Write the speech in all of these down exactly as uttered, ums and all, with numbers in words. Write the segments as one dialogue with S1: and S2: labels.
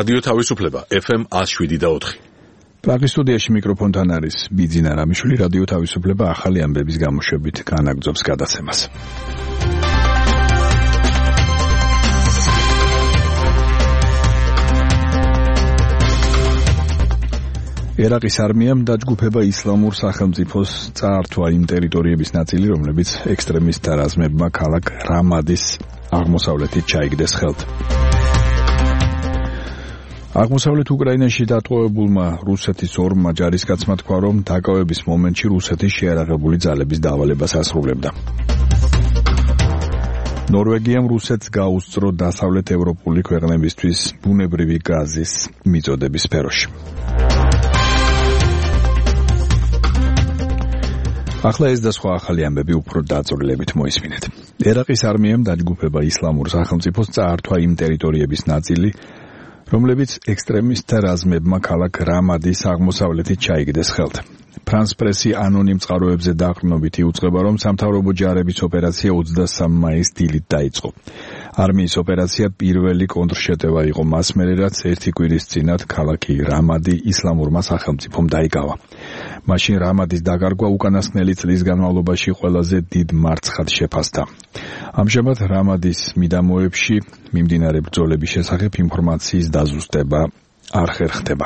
S1: რადიო თავისუფლება ეფ ემ one oh seven და four.
S2: პრაღის სტუდიაში მიკროფონთან არის ბიძინა რამიშვილი. რადიო თავისუფლება ახალი ამბების გამოშვებით განაგრძობს გადაცემას. ერაყის არმიამ დაჯგუფება ისლამურ სახელმწიფოს წაართვა იმ ტერიტორიების ნაწილი, რომლებიც ექსტრემისტთა რაზმებმა ქალაქ რამადის აღმოსავლეთით ჩაიგდეს ხელთ. აღმოსავლეთ უკრაინაში დატყვევებულმა რუსეთის ორმა ჯარისკაცმა თქვა, რომ დაკავების მომენტში რუსეთის შეიარაღებული ძალების დავალებას ასრულებდა. ნორვეგიამ რუსეთს გაუსწრო დასავლეთ ევროპული ქვეყნებისთვის ბუნებრივი გაზის მიწოდების სფეროში. ახლა ეს და სხვა ახალი ამბები უფრო დაწვრილებით მოისმინეთ. ერაყის არმიამ დაჯგუფება ისლამურ სახელმწიფოს წაართვა იმ ტერიტორიების ნაწილი, რომლებიც ექსტრემისტთა რაზმებმა ქალაქ რამადის აღმოსავლეთით ჩაიგდეს ხელთ. ფრანს პრესი ანონიმ წყაროებზე დაყრდნობით იუწყება, რომ სამთავრობო ჯარების ოპერაცია ოცდასამი მაისს დილით დაიწყო. არმიის ოპერაცია პირველი კონტრშეტევა იყო მას მერე, რაც ერთი კვირის წინათ ქალაქი რამადი ისლამურმა სახელმწიფომ დაიკავა. მაშინ რამადის დაკარგვა უკანასკნელი წლის განმავლობაში ყველაზე დიდ მარცხად შეფასდა. ამჟამად რამადის მიდამოებში მიმდინარე ბრძოლების შესახებ ინფორმაციის დაზუსტება არ ხერხდება.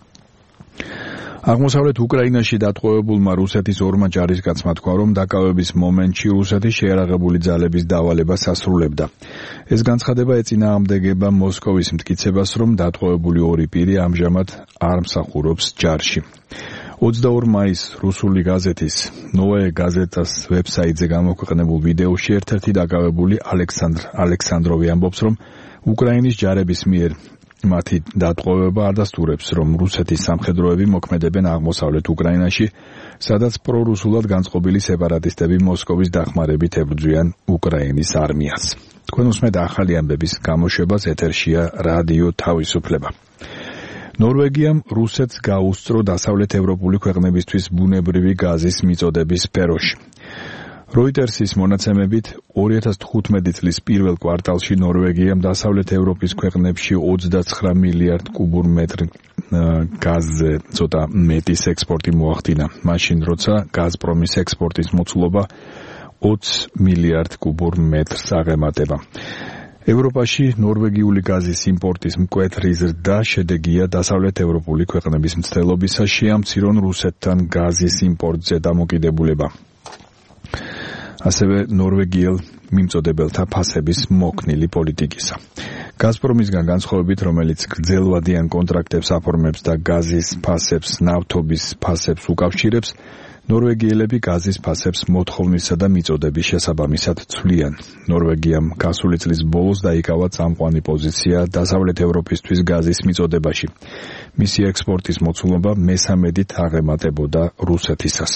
S2: აღმოსავლეთ უკრაინაში დატყვევებულმა რუსეთის ორმა ჯარისკაცმა თქვა, რომ დაკავების მომენტში რუსეთის შეიარაღებული ძალების დავალებას ასრულებდა. ეს განცხადება ეწინააღმდეგება მოსკოვის მტკიცებას, რომ დატყვევებული ორი პირი ამჟამად არ მსახურობს ჯარში. ოცდაორ მაისს რუსული გაზეთის ნოე გაზეტას ვებსაიტზე გამოქვეყნებულ ვიდეოში ერთ-ერთი დაკავებული ალექსანდრ ალექსანდროვი ამბობს, რომ უკრაინის ჯარების მიერ მათი დატყვევება ადასტურებს, რომ რუსეთის სამხედროები მოქმედებენ აღმოსავლეთ უკრაინაში, სადაც პრორუსულად განწყობილი სეპარატისტები მოსკოვის დახმარებით ებრძვიან უკრაინის არმიას. თქვენ უსმენთ ახალი ამბების გამოშვებას, ეთერშია რადიო თავისუფლება. ნორვეგიამ რუსეთს გაუსწრო დასავლეთ ევროპული ქვეყნებისთვის ბუნებრივი გაზის მიწოდების სფეროში. როიტერსის მონაცემებით ორი ათას თხუთმეტი წლის პირველ კვარტალში ნორვეგიამ დასავლეთ ევროპის ქვეყნებში ოცდაცხრა მილიარდ კუბურ მეტრ გაზზე ცოტა მეტის ექსპორტი მოახდინა. მაშინ როცა გაზპრომის ექსპორტის მოცულობა ოცი მილიარდ კუბურ მეტრს აღემატება. ევროპაში ნორვეგიული გაზის იმპორტის მკვეთრი ზრდა შედეგია დასავლეთ ევროპული ქვეყნების მცდელობისა შეამცირონ რუსეთთან გაზის იმპორტზე დამოკიდებულება. ასევე ნორვეგიელ მიმწოდებელთა ფასების მოქნილი პოლიტიკისა. გაზპრომისგან განსხვავებით, რომელიც გრძელვადიან კონტრაქტებს აფორმებს და გაზის ფასებს, ნავთობის ფასებს უკავშირებს, ნორვეგიელები გაზის ფასებს მოთხოვნისა და მიწოდების შესაბამისად ცვლიან. ნორვეგიამ გასული წლის ბოლოს დაიკავა წამყვანი პოზიცია დასავლეთ ევროპისთვის გაზის მიწოდებაში. მისი ექსპორტის მოცულობა მესამედით აღემატებოდა რუსეთისას.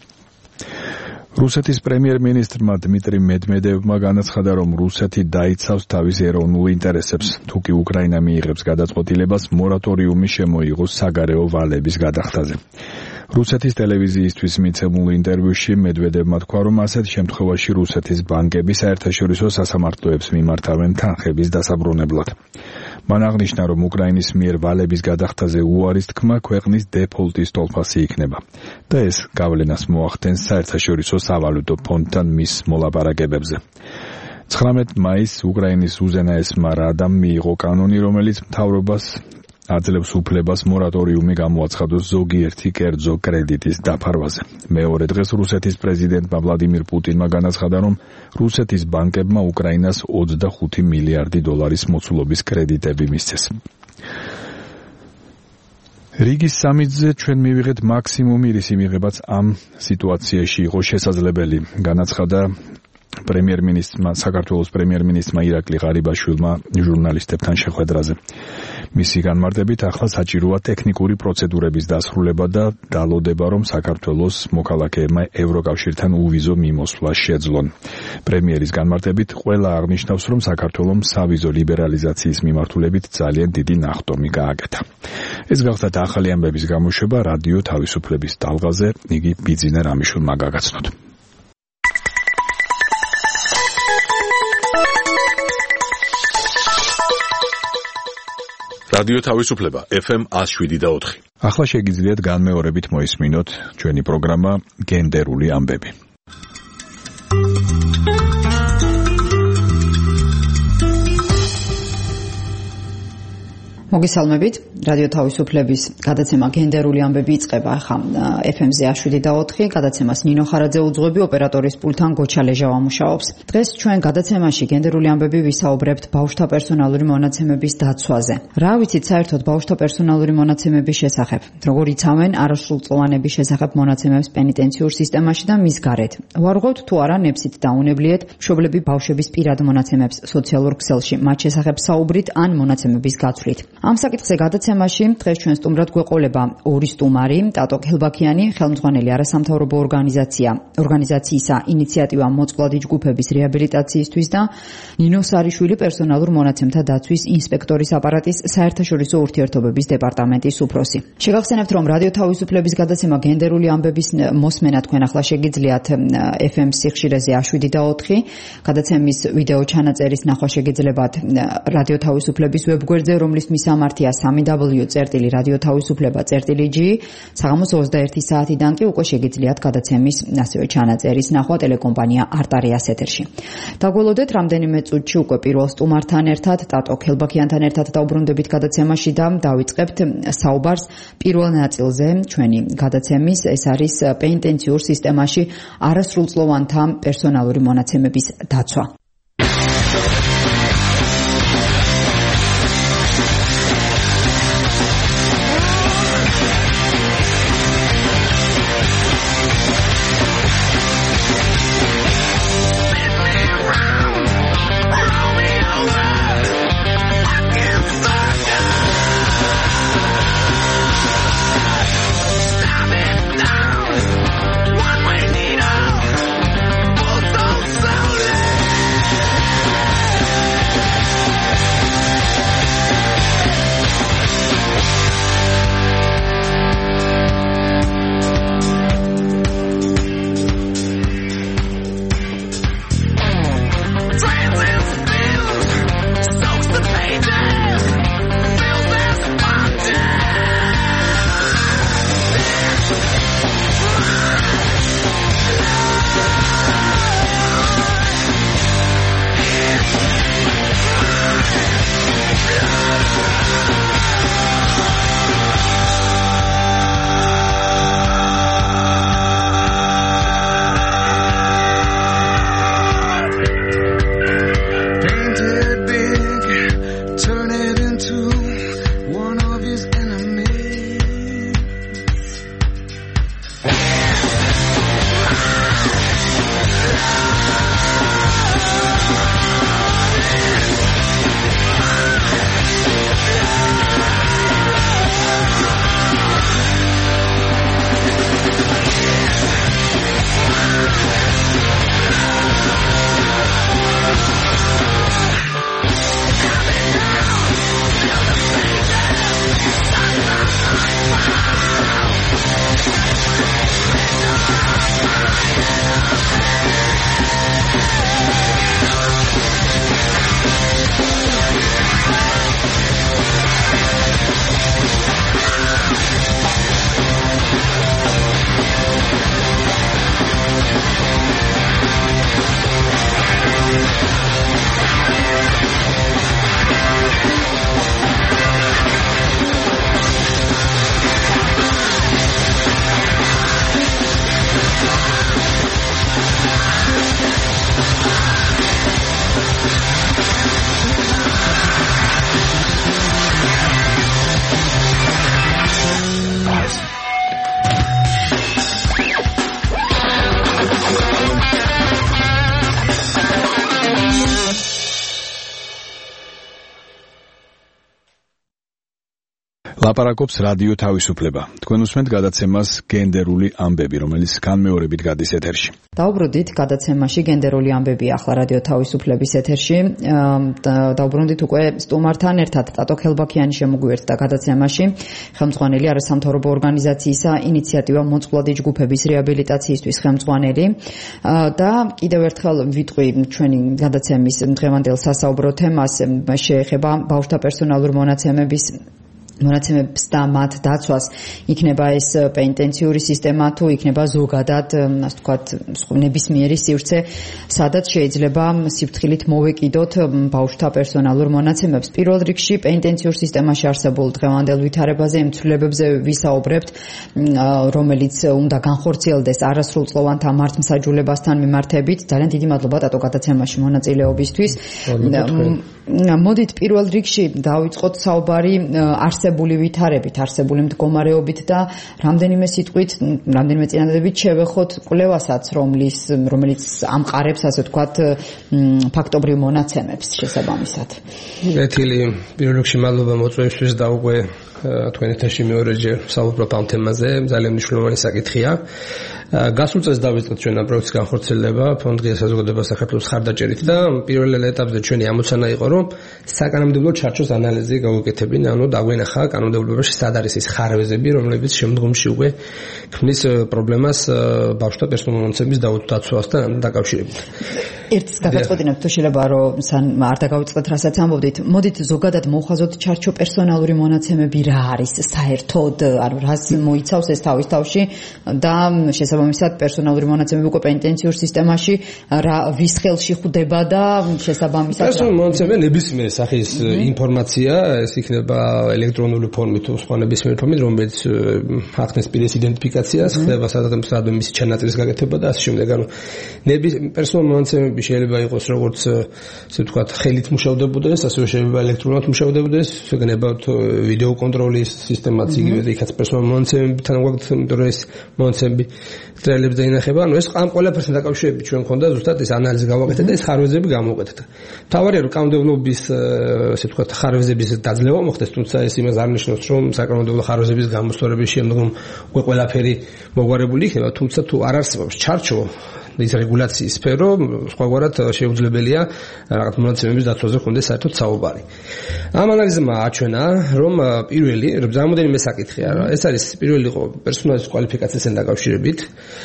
S2: რუსეთის პრემიერ-მინისტრმა დმიტრი მედმედევმა განაცხადა, რომ რუსეთი დაიცავს თავის ეროვნულ ინტერესებს, თუ კი უკრაინა მიიღებს გადაწყვეტილებას მორატორიუმი შემოიღოს საგარეო ვალების გადახდაზე. რუსეთის ტელევიზიისთვის მიცემულ ინტერვიუში მედვედევმა თქვა, რომ ასეთ შემთხვევაში რუსეთის ბანკები საერთაშორისო სასამართლოებს მიმართავენ თანხების დასაბრუნებლად. მან აღნიშნა, რომ უკრაინის მიერ ვალების გადახდაზე უარის თქმა ქვეყნის დეფოლტის თვალსაჩინო იქნება და ეს გავლენას მოახდენს საერთაშორისო სავალუტო ფონდთან მის მოლაპარაკებებზე. ცხრამეტ მაისს უკრაინის უზენაესმა რადამ მიიღო კანონი, რომელიც მთავრობას აძლევს უფლებას მორატორიუმი გამოაცხადოს ზოგიერთი კერძო კრედიტის დაფარვაზე. მეორე დღეს რუსეთის პრეზიდენტმა ვლადიმირ პუტინმა განაცხადა, რომ რუსეთის ბანკებმა უკრაინას ოცდახუთი მილიარდი დოლარის მოცულობის კრედიტები მისცეს. რიგის სამიტზე ჩვენ მივიღეთ მაქსიმუმი, რისი მიღებაც ამ სიტუაციაში იყო შესაძლებელი, განაცხადა პრემიერ-მინისტრმა საქართველოს პრემიერ-მინისტრმა ირაკლი ღარიბაშვილმა ჟურნალისტებთან შეხვედრაზე. მისი განმარტებით ახლა საჭიროა ტექნიკური პროცედურების დასრულება და დალოდება, რომ საქართველოს მოქალაქეებმა ევროკავშირთან უვიზო მიმოსვლა შეძლონ. პრემიერის განმარტებით ყველა აღნიშნავს, რომ საქართველომ სავიზო ლიბერალიზაციის მიმართულებით ძალიან დიდი ნახტომი გააკეთა. ეს გახლდათ ახალი ამბების გამოშვება რადიო თავისუფლების ტალღაზე, იგი ბიძინა რამიშვილმა გაგაცნოთ.
S1: რადიო თავისუფლება ეფ ემ one oh seven და four.
S2: ახლა შეგიძლიათ განმეორებით მოისმინოთ ჩვენი პროგრამა გენდერული ამბები.
S3: მოგესალმებით, რადიო თავისუფლების გადაცემა გენდერული ამბები იწყება ახლა ეფ ემ-ზე one oh seven და four, გადაცემას ნინო ხარაძე უძღვები, ოპერატორის პულტთან გოჩა ლეჟავა მუშაობს. დღეს ჩვენ გადაცემაში გენდერული ამბები ვისაუბრებთ ბავშვთა პერსონალური მონაცემების დაცვაზე. რა ვიცით საერთოდ ბავშვთა პერსონალური მონაცემების შესახებ? როგორ იცავენ არასრულწლოვანების შესახებ მონაცემებს პენიტენციურ სისტემაში და მის გარეთ? ვარღვევთ თუ არა ნებსით დაუნებლიეთ მშობლები ბავშვების პირად მონაცემებს სოციალურ ქსელში, მათ შესახებ საუბრით ან მონაცემების გაცვლით. ამ საკითხზე გადაცემაში დღეს ჩვენ სტუმრად გვეყოლება ორი სტუმარი, ტატო ქელბაქიანი, ხელმძღვანელი არასამთავრობო ორგანიზაცია, ორგანიზაციისა ინიციატივა მოწყვლადი ჯგუფების რეაბილიტაციისთვის და ნინო სარიშვილი პერსონალურ მონაცემთა დაცვის ინსპექტორის აპარატის საერთაშორისო ურთიერთობების დეპარტამენტის უფროსი. შეგახსენებთ, რომ რადიო თავისუფლების გადაცემა გენდერული ამბების მოსმენა თქვენ ახლა შეგიძლიათ ეფ ემ სიხშირეზე one oh seven და four, გადაცემის ვიდეო ჩანაწერის ნახვა შეგიძლიათ რადიო თავისუფლების ვებგვერდზე, რომლის მისამართია three w წერტილი რადიო თავისუფლება წერტილი ჯი, საღამოს twenty-one საათიდან კი უკვე შეგიძლიათ გადაცემის ასევე ჩანაწერის ნახვა ტელეკომპანია არტარიას ეთერში. დაგველოდეთ რამდენიმე წუთში უკვე პირველ სტუმართან ერთად, ტატო ქელბაქიანთან ერთად დაუბრუნდებით გადაცემაში და დავიწყებთ საუბარს პირველ ნაწილზე ჩვენი გადაცემის, ეს არის პენიტენციურ სისტემაში არასრულწლოვანთა პერსონალური მონაცემების დაცვა.
S2: ლაპარაკობს რადიო თავისუფლება. თქვენ უსმენთ გადაცემას გენდერული ამბები, რომელიც განმეორებით გადის ეთერში.
S3: დაუბრუნდით გადაცემაში გენდერული ამბები ახლა რადიო თავისუფლების ეთერში. დაუბრუნდით უკვე სტუმართან ერთად ტატო ქელბაქიანი შემოგვიერთდა გადაცემაში. ხელმძღვანელი არასამთავრობო ორგანიზაციისა ინიციატივა მოწყვლადი ჯგუფების რეაბილიტაციისთვის ხელმძღვანელი და კიდევ ერთხელ ვიტყვი ჩვენი გადაცემის დღევანდელ სასაუბრო თემას შეეხება ბავშვთა პერსონალურ მონაცემების მონაცემებს და მათ დაცვას. იქნება ეს პენტენციური სისტემა თუ იქნება ზოგადად, ასე ვთქვათ, ნებისმიერი სივრცე, სადაც შეიძლება სიფრთხილით მოვეკიდოთ ბავშვთა პერსონალურ მონაცემებს. პირველ რიგში პენტენციურ სისტემაში არსებულ დღევანდელ ვითარებაზე, იმ ცვლილებებზე ვისაუბრებთ, რომელიც უნდა განხორციელდეს არასრულწლოვანთა მართლმსაჯულებასთან მიმართებით. ძალიან დიდი მადლობა ტატო გადაცემაში მონაწილეობისთვის. მოდით პირველ რიგში დავიწყოთ საუბარი არსებული ვითარებით, არსებული მდგომარეობით და რამდენიმე სიტყვით, რამდენიმე წინადადებით შევეხოთ კვლევასაც, რომლის რომელიც ამყარებს, ასე ვთქვათ, ფაქტობრივ მონაცემებს შესაბამისად.
S4: ეთილი პირველ რიგში მადლობა მოწვევისთვის და უკვე თქვენ ეთერში მეორეჯერ საუბრობ ამ თემაზე, ძალიან მნიშვნელოვანი საკითხია. გასულ წელს დავიწყეთ ჩვენ ამ პროექტის განხორციელება ფონდ ღია საზოგადოება საქართველოს ხარდაჭერით და პირველ ეტაპზე ჩვენი ამოცანა იყო, რომ საკანონმდებლო ჩარჩოს ანალიზი გავუკეთებინა, ანუ დაგვენახა კანონმდებლობაში სად არის ეს ხარვეზები, რომლებიც შემდგომში უკვე ქმნის პრობლემას ბავშვთა პერსონალურ მონაცემების დაცვასთან დაკავშირებით.
S3: ერთს გადაწყვეტინებთ თუ შეიძლება რომ არ დაგავიწყდეთ რასაც ამბობდით. მოდით ზოგადად მოვხაზოთ ჩარჩო პერსონალური მონაცემები რა არის საერთოდ, ანუ რას მოიცავს ეს თავის თავში და შესაბამისად პერსონალური მონაცემები უკვე პენტენციურ სისტემაში რა ვის ხელში ხვდება და შესაბამისად
S4: პერსონალური მონაცემები ნებისმიერ სახის ინფორმაცია, ეს იქნება ელექტრონული ფორმით თუ სხვა ნებისმიერ ფორმით, რომელიც ახდენს პირის იდენტიფიკაციას, ხდება სადღაც მისი ჩანაწერის გაკეთება და ასე შემდეგ. ანუ პერსონალური მონაცემები შეიძლება იყოს როგორც ასე ვთქვათ ხელით მუშავდებოდეს, ასევე შეიძლება ელექტრონულად მუშავდებოდეს, შეგნებავთ ვიდეო კონტროლის სისტემაც იგივე იქაც პერსონალური მონაცემებთან გვაქვს, იმიტომ რომ ეს მონაცემები ტრეილებს დაინახება. ანუ ეს ამ ყველაფერთან დაკავშირებით ჩვენ მქონდა ზუსტად ეს ანალიზი გავაკეთეთ და ეს ხარვეზები გამოვაკეთეთ. თავარია რომ კანონმდებლობის ასე ვთქვათ ხარვეზების დაძლევა მოხდეს, თუმცა ეს იმას არ ნიშნავს რომ საკანონმდებლო ხარვეზების გამოსწორების შემდგომ უკვე ყველაფერი მოგვარებული იქნება, თუმცა თუ არ არსებობს ჩარჩო ის რეგულაციის სფერო, სხვაგვარად შეუძლებელია რაღაც მონაცემების დაცვაზე ხონდეს საერთოდ საუბარი. ამ ანალიზმა აჩვენა, რომ პირველი, რამდენიმე საკითხია, ეს არის პირველი იყო პერსონალის კვალიფიკაციასთან დაკავშირებით.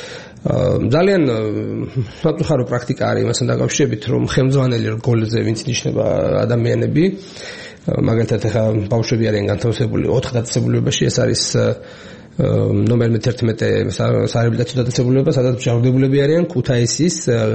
S4: ძალიან სამწუხარო პრაქტიკა არის იმასთან დაკავშირებით, რომ ხელმძღვანელი რგოლზე ვინც ინიშნება ადამიანები, მაგალითად ახლა ბავშვები არიან განთავსებული ოთხ დაწესებულებაში, ეს არის ნომერ მეთერთმეტე სარეაბილიტაციო დაწესებულება, სადაც მჟავრდებულები არიან ქუთაისის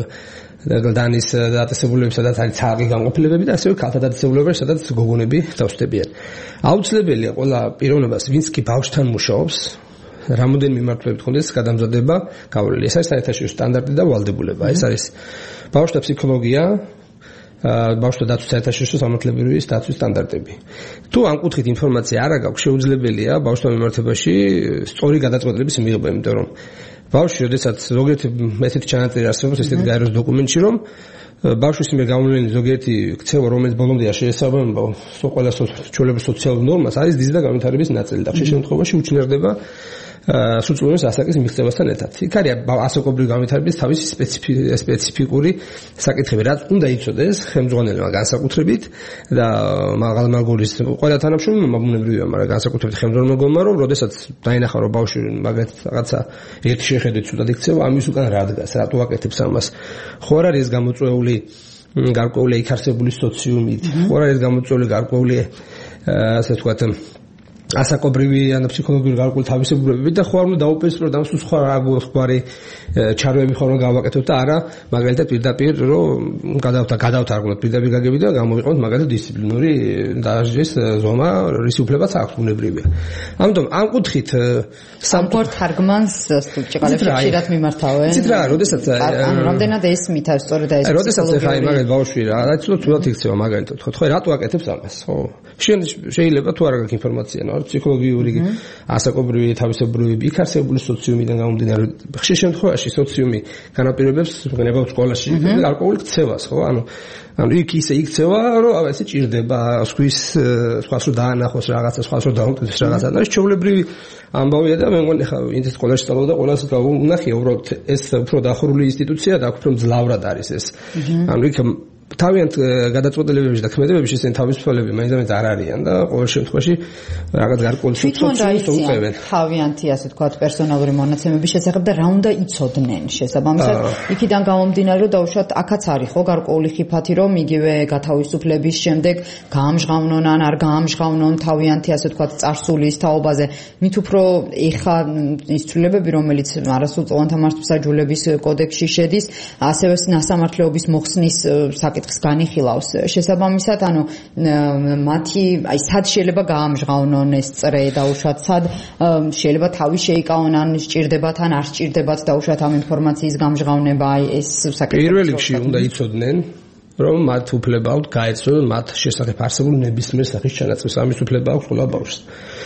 S4: დანის დაწესებულებები, სადაც არის ცალკე განყოფილებები და ასევე ქალთა დაწესებულებები, სადაც გოგონები თავსდებიან. აუცილებელია ყველა პიროვნებას, ვინც კი ბავშვთან მუშაობს, რამოდენიმე მიმართულებით ხონდეს გადამზადება გავლილი. ეს არის საერთაშორისო სტანდარტი და ვალდებულება. ეს არის ბავშვთა ფსიქოლოგია, ბავშვთა დაცვის საერთაშორისო სამართლებრივი დაცვის სტანდარტები. თუ ამ კუთხით ინფორმაცია არ აქვს, შეუძლებელია ბავშვთა მიმართებაში სწორი გადაწყვეტილების მიღება, იმიტომ რომ ბავშვი, როდესაც ზოგიერთი ესეთი ჩანაწერი არსებობს, ესეთი გაეროს დოკუმენტში, რომ ბავშვის მიერ გამოვლენილი ზოგიერთი ქცევა, რომელიც ბოლომდე არ შეესაბამება ყველა ჩვეულებრივ სოციალურ ნორმას, არის დიზ და განვითარების ნაწილი და ხშირ შემთხვევაში უჩინარდება სრულწლოვანი ასაკის მიღწევასთან ერთად. იქ არის ასაკობრივი განვითარების თავისი სპეციფიკური საკითხები, რაც უნდა იცოდეს ხელმძღვანელმა განსაკუთრებით და მაღალმაგურის ყველა თანამშრომელი მაბუნებრივია, მაგრამ განსაკუთრებით ხელმძღვანელმა, რომ როდესაც დაინახა რომ ბავშვი მაგალითად რაღაცა ერთი შეხედვით ცუდად იქცევა, ამის უკან რა დგას, რატო აკეთებს ამას. ხო არ არის გამოწვეული გარკვეული იქ არსებული სოციუმით, ხო არ არის გამოწვეული გარკვეული ასე ვთქვათ ასაკობრივი ან ფსიქოლოგიური გარკვეული თავისებურებები და ხო არ უნდა დაუპირისპიროთ ამ სხვა სხვარი ჩარევები ხო რომ გავაკეთოთ და არა მაგალითად პირდაპირ რომ გადავთა გადავთარგმნოთ პირდაპირ გაგები და გამოვიყენოთ მაგალითად დისციპლინური დაჟის ზომა, რის უფლებაც აქვს ბუნებრივია. ამიტომ ამ კუთხით
S3: სამყარო თარგმანს ჭეყალებში ხშირად მიმართავენ.
S4: იცით რა, როდესაც
S3: ანუ რამდენად ესმით ეს სწორედ ეს
S4: როდესაც ხა მაგალითად ბავშვი რა, რაც თუნდაც იქცევა მაგალითად, ხო, ხო რატო აკეთებს ამას, ხო? შეიძლება თუ არ აქვს ინფორმაცია, ნუ ფსიქოლოგიური, ასაკობრივი თავისებურებები იქ არსებული სოციუმიდან გამომდინარე. ხშირ შემთხვევაში სოციუმი განაპირობებს გნებავ სკოლაში ალკოჰოლის ქცევას, ხო? ანუ ანუ იქ ისე იქცევა, რომ აი ესე ჭირდება სხვის სხვას რომ დაანახოს რაღაცა, სხვას რომ დაუკვირდეს რაღაცა. და ჩვეულებრივი ამბავია და მე მგონი ხა ინტერ სკოლაში სწავლობდა ყველას გაუნახია უბრალოდ ეს უფრო დახურული ინსტიტუცია და უფრო მძლავრად არის ეს. ანუ იქ თავიანთ გადაწყვეტილებებში და ქმედებებში ისინი თავისუფლები მაინც არ არიან და ყოველ შემთხვევაში რაღაც გარკვეულ სოციუმს უწევენ.
S3: თავიანთი ასე ვთქვათ პერსონალური მონაცემების შესახებ და რა უნდა იცოდნენ შესაბამისად იქიდან გამომდინარე რომ დაუშვათ აქაც არის ხო გარკვეული ხიფათი რომ იგივე გათავისუფლების შემდეგ გაამჟღავნონ ან არ გაამჟღავნონ თავიანთი ასე ვთქვათ წარსულის თაობაზე მით უფრო ეხა ის ცვლილებები რომელიც არასრულწლოვანთა მართლმსაჯულების კოდექსში შედის ასევე ნასამართლეობის მოხსნის საკითხს განიხილავს შესაბამისად ანუ მათი აი სად შეიძლება გაამჟღავნონ ეს წრე დაუშვათ სად შეიძლება თავი შეიკავონ ან სჭირდებათ ან არ სჭირდებათ დაუშვათ ამ ინფორმაციის გამჟღავნება აი ეს საკითხი
S4: პირველ რიგში უნდა იცოდნენ რომ მათ უფლება აქვს გაეცნონ მათ შესახებ არსებულ ნებისმიერ სახის ჩანაწერს ამის უფლება აქვს ყველა ბავშვს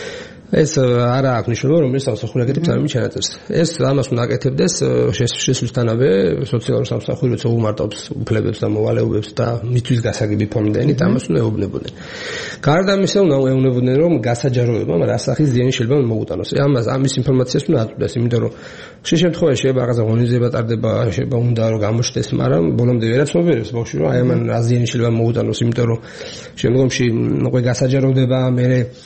S4: ეს არა აქვს ნიშნულობა რომ ეს სამსახური აკეთებს ამის ჩანაწერს ეს ამას უნდა აკეთებდეს შესვლისთანავე სოციალურ სამსახური როცა უმარტავს უფლებებს და მოვალეობებს და მისთვის გასაგები ფონდენით ამას უნდა ეუბნებოდნენ გარდა ამისა უნდა ეუბნებოდნენ რომ გასაჯაროებამ რა სახის ზიანი შეიძლება მოუტანოს ამას ამის ინფორმაციას უნდა აწვდეს იმიტომ რომ ხშირ შემთხვევაში შეიძლება რაღაცა ღონისძიება ტარდება შეიძლება უნდა რომ გამოჩნდეს მაგრამ ბოლომდე ვერაცნობიერებს ბავშვი რომ აი ამან რა ზიანი შეიძლება მოუტანოს იმიტომ რომ შემდგომში უკვე გასაჯაროვდება მე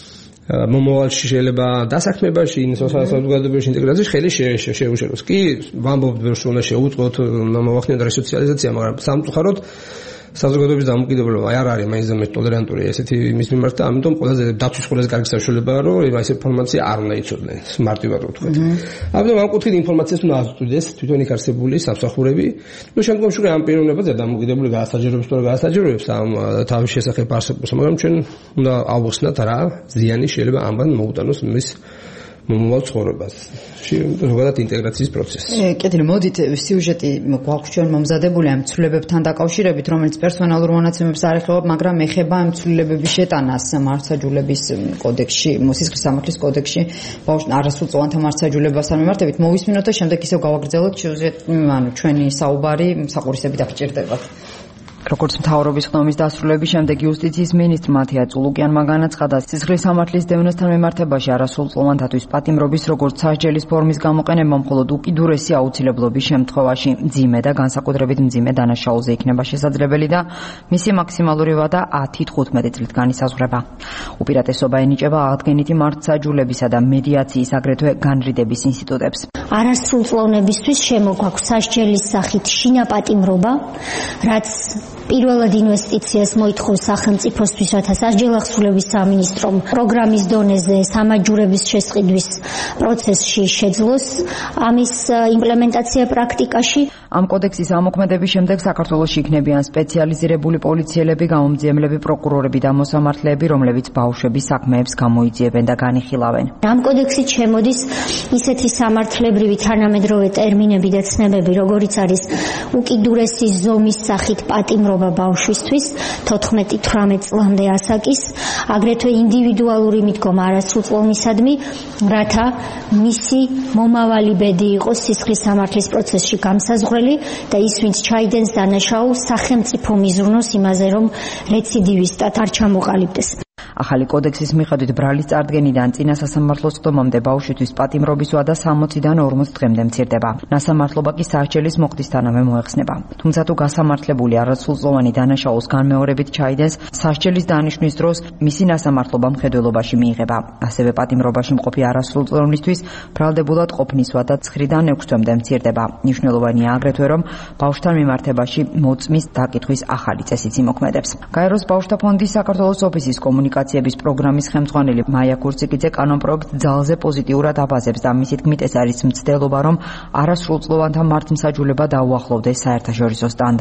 S4: მომავალში შეიძლება დასაქმებაში, საზოგადოებაში ინტეგრაციაში ხელი შეუშალოს. კი, ვამბობთ ბევრს რომ უნდა შეუწყოთ მომავალ რესოციალიზაცია, მაგრამ სამწუხაროდ საზოგადოების დამოკიდებულება არ არის მაინც და ტოლერანტური ესეთი მის მიმართ და ამიტომ ყველაზე დაცვის ყველაზე კარგი საშუალებაა რომ ეს ინფორმაცია არ უნდა იცოდნენ მარტივად ვთქვით. ამიტომ ამ კუთხით ინფორმაციას უნდა აწვდეს თვითონ იქ არსებული სამსახურები. ნუ შემდგომში ამ პიროვნებაზე დამოკიდებული გაასაჯაროებს თუ რა გაასაჯაროებს ამ თავის შესახებ არსებობს, მაგრამ ჩვენ უნდა ავხსნათ რა ზიანი შეიძლება ამბან მოუტანოს მის მომავალ ცხოვრებას. ზოგადად ინტეგრაციის პროცესს.
S3: კეთილი, მოდით სიუჟეტი გვაქვს ჩვენ მომზადებული ამ ცვლილებებთან დაკავშირებით, რომელიც პერსონალურ მონაცემებს არ ეხება, მაგრამ ეხება ამ ცვლილებების შეტანას მართლმსაჯულების კოდექსში, სისხლის სამართლის კოდექსში, არასრულწლოვანთა მართლმსაჯულებასთან მიმართებით. მოვისმინოთ და შემდეგ ისევ გავაგრძელოთ ანუ ჩვენი საუბარი საყურისები დაგჭირდებათ. როგორც მთავრობის ხდომის დასრულების შემდეგ იუსტიციის მინისტრ მათია წულუკიანმა განაცხადა, სისხლის სამართლის დევნესთან მიმართებაში არასრულწლოვანთათვის პატიმრობის როგორც სასჯელის ფორმის გამოყენება მხოლოდ უკიდურესი აუცილებლობის შემთხვევაში მძიმე და განსაკუთრებით მძიმე დანაშაულზე იქნება შესაძლებელი და მისი მაქსიმალური ვადა ათი თხუთმეტი წლით განისაზღვრება. უპირატესობა ენიჭება აღდგენითი მართლმსაჯულებისა და მედიაციის აგრეთვე განრიდების ინსტიტუტებს.
S5: არასრულწლოვნებისთვის შემოგვაქვს სასჯელის სახით შინაპატიმრობა, რაც პირველად ინვესტიციას მოითხოვს სახელმწიფოსთვის, რათა სასჯელახსრულების სამინისტრომ პროგრამის დონეზე სამაჯურების შესყიდვის პროცესში შეძლოს ამის იმპლემენტაცია პრაქტიკაში.
S3: ამ კოდექსის ამოქმედების შემდეგ საქართველოში იქნებიან სპეციალიზირებული პოლიციელები, გამომძიებლები, პროკურორები და მოსამართლეები, რომლებიც ბავშვების საქმეებს გამოიძიებენ და განიხილავენ.
S5: ამ კოდექსით შემოდის ისეთი სამართლებრივი თანამედროვე ტერმინები და ცნებები, როგორიც არის უკიდურესი ზომის სახით პატიმრობა ბავშვისთვის თოთხმეტი თვრამეტი წლამდე ასაკის, აგრეთვე ინდივიდუალური მიდგომა არასრულწლოვნისადმი, რათა მისი მომავალი ბედი იყოს სისხლის სამართლის პროცესში გამსაზღვრელი და ის, ვინც ჩაიდენს დანაშაულს, სახელმწიფო მიზრუნოს იმაზე, რომ რეციდივისტად არ ჩამოყალიბდეს.
S3: ახალი კოდექსის მიხედვით ბრალის წარდგენიდან წინა სასამართლოს ხდომამდე ბავშვისთვის პატიმრობის ვადა სამოციდან ორმოც დღემდე მცირდება. ნასამართლობა კი სასჯელის მოხდისთანავე მოეხსნება. თუმცა თუ გასამართლებული არასრულწლოვანი დანაშაულს განმეორებით ჩაიდენს, სასჯელის დანიშვნის დროს მისი ნასამართლობა მხედველობაში მიიღება. ასევე პატიმრობაში მყოფი არასრულწლოვნისთვის ბრალდებულად ყოფნის ვადა ცხრიდან ექვს თვემდე მცირდება. მნიშვნელოვანია აგრეთვე, რომ ბავშვთან მიმართებაში მოწმის დაკითხვის ახალი წესიც იმოქმედებს. გაეროს ბავშვთა ფონდის საქართველოს ოფისის კომუნიკაციების პროგრამის ხელმძღვანელი მაია კურციკიძე კანონპროექტს ძალზე პოზიტიურად აბაზებს და მისი თქმით ეს არის მცდელობა, რომ არასრულწლოვანთა მართლმსაჯულება დაუახლოვდეს საერთაშორისო სტანდარტს.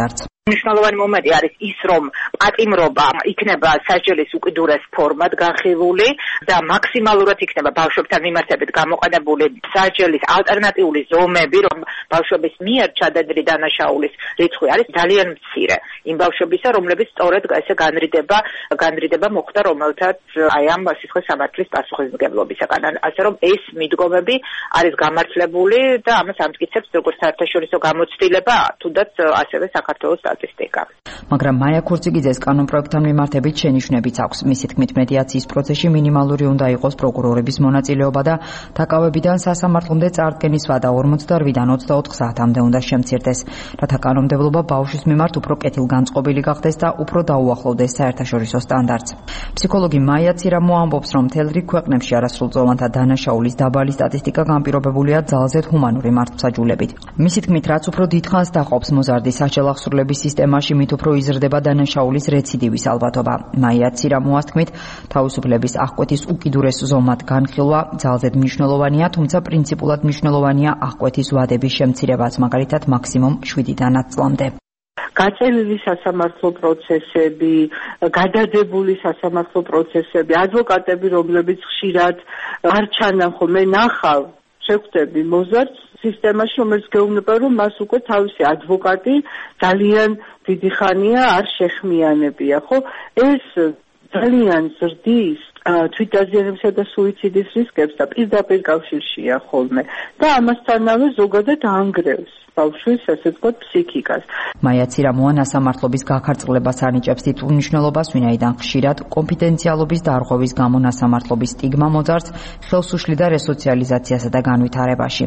S6: მნიშვნელოვანი მომენტი არის ის, რომ პატიმრობა იქნება სასჯელის უკიდურეს ფორმად განხილული და მაქსიმალურად იქნება ბავშვებთან მიმართებით გამოყენებული სასჯელის ალტერნატიული ზომები, რომ ბავშვების მიერ ჩადენილი დანაშაულის რიცხვი არის ძალიან მცირე. იმ ბავშვებისა, რომლებიც სწორედ ესე განრიდება, განრიდება მოხდა, რომელთაც აი ამ სისხლის სამართლის პასუხისმგებლობისაგან. ასე რომ ეს მიდგომები არის გამართლებული და ამას ამტკიცებს როგორც საერთაშორისო გამოცდილება, თუნდაც ასევე საქართველოს სტატისტიკა.
S3: მაგრამ მაია ქურციგიძეს კანონპროექტთან მიმართებით შენიშვნებიც აქვს. მისი თქმით, მედიაციის პროცესში მინიმალური უნდა იყოს პროკურორების მონაწილეობა და დაკავებიდან სასამართლომდე წარდგენის ვადა ორმოცდაოთხიდან ოცდაოთხ საათამდე უნდა შემცირდეს, რათა კანონმდებლობა ბავშვის მიმართ უფრო კეთილგანწყობილი გახდეს და უფრო დაუახლოვდეს საერთაშორისო სტანდარტს. ფსიქოლოგი მაია ცირამო ამბობს, რომ მთელ რიგ ქვეყნებში არასრულწლოვანთა დანაშაულის დაბალი სტატისტიკა განპირობებულია ძალზედ ჰუმანური მართლმსაჯულებით. მისი თქმით, რაც უფრო დიდხანს დაყოფს მოზარდი სასჯელახსრულების სისტემაში, მით უფრო იზრდება დანაშაულის რეციდივის ალბათობა. მაია ცირამოას თქმით, თავისუფლების აღკვეთის უკიდურეს ზომად განხილვა ძალზედ მნიშვნელოვანია, თუმცა პრინციპულად მნიშვნელოვანია აღკვეთის ვადების შემცირებაც, მაგალითად მაქსიმუმ შვიდიდან ათ წლამდე.
S7: გაწერილი სასამართლო პროცესები, გადადებული სასამართლო პროცესები, ადვოკატები, რომლებიც ხშირად არ ჩანან ხოლმე, ნახავ შეხვდები მოზარდს სისტემაში, რომელიც გეუბნება, რომ მას უკვე თავისი ადვოკატი ძალიან დიდი ხანია არ შეხმიანებია, ხო? ეს ძალიან ზრდის თვითდაზიანებისა და სუიციდის რისკებს და პირდაპირ კავშირშია ხოლმე და ამასთანავე ზოგადად ანგრევს ბავშვის, ასე ვთქვათ, ფსიქიკას.
S3: მაია ცირამოა სასამართლობის გაქარწყლებას ანიჭებს დიდ მნიშვნელობას, ვინაიდან ხშირად კონფიდენციალობის დარღვევის გამო სასამართლობის სტიგმა მოძარს ხელს უშლიდა რესოციალიზაციასა და განვითარებაში.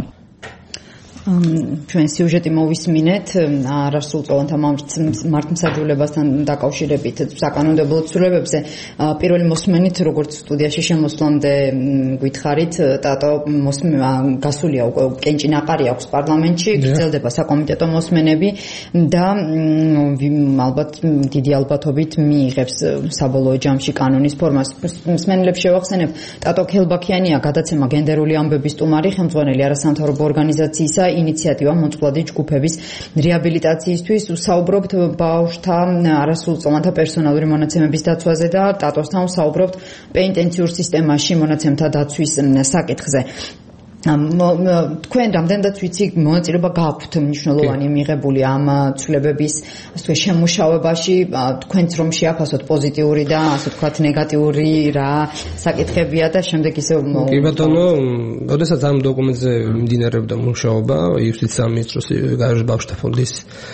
S3: ჩვენ სიუჟეტი მოვისმინეთ არასრულწლოვანთა მართლმსაჯულებასთან დაკავშირებით საკანონმდებლო ცვლილებებზე. პირველი მოსმენით, როგორც სტუდიაში შემოსვლამდე გითხარით, ტატო გასულია უკვე კენჭინაყარი აქვს პარლამენტში, გრძელდება საკომიტეტო მოსმენები და ალბათ დიდი ალბათობით მიიღებს საბოლოო ჯამში კანონის ფორმას. მსმენელებს შევახსენებ, ტატო ქელბაქიანია გადაცემა გენდერული ამბების სტუმარი, ხელმძღვანელი არასამთავრობო ორგანიზაციისა ინიციატივა მოწყვლადი ჯგუფების რეაბილიტაციისთვის. ვსაუბრობთ ბავშვთა არასრულწლოვანთა პერსონალური მონაცემების დაცვაზე და ტატოსთან ვსაუბრობთ პენიტენციურ სისტემაში მონაცემთა დაცვის საკითხზე. თქვენ რამდენადაც ვიცი, მონაწილეობა გაქვთ მნიშვნელოვანი მიღებული ამ ცვლილებების შემუშავებაში, თქვენც რომ შეაფასოთ პოზიტიური და ასე ვთქვათ ნეგატიური რა საკითხებია და შემდეგ ისე
S4: კი ბატონო, როდესაც ამ დოკუმენტზე მიმდინარეობდა მუშაობა იუსტიციის სამინისტროს გაეროს ბავშვთა ფონდის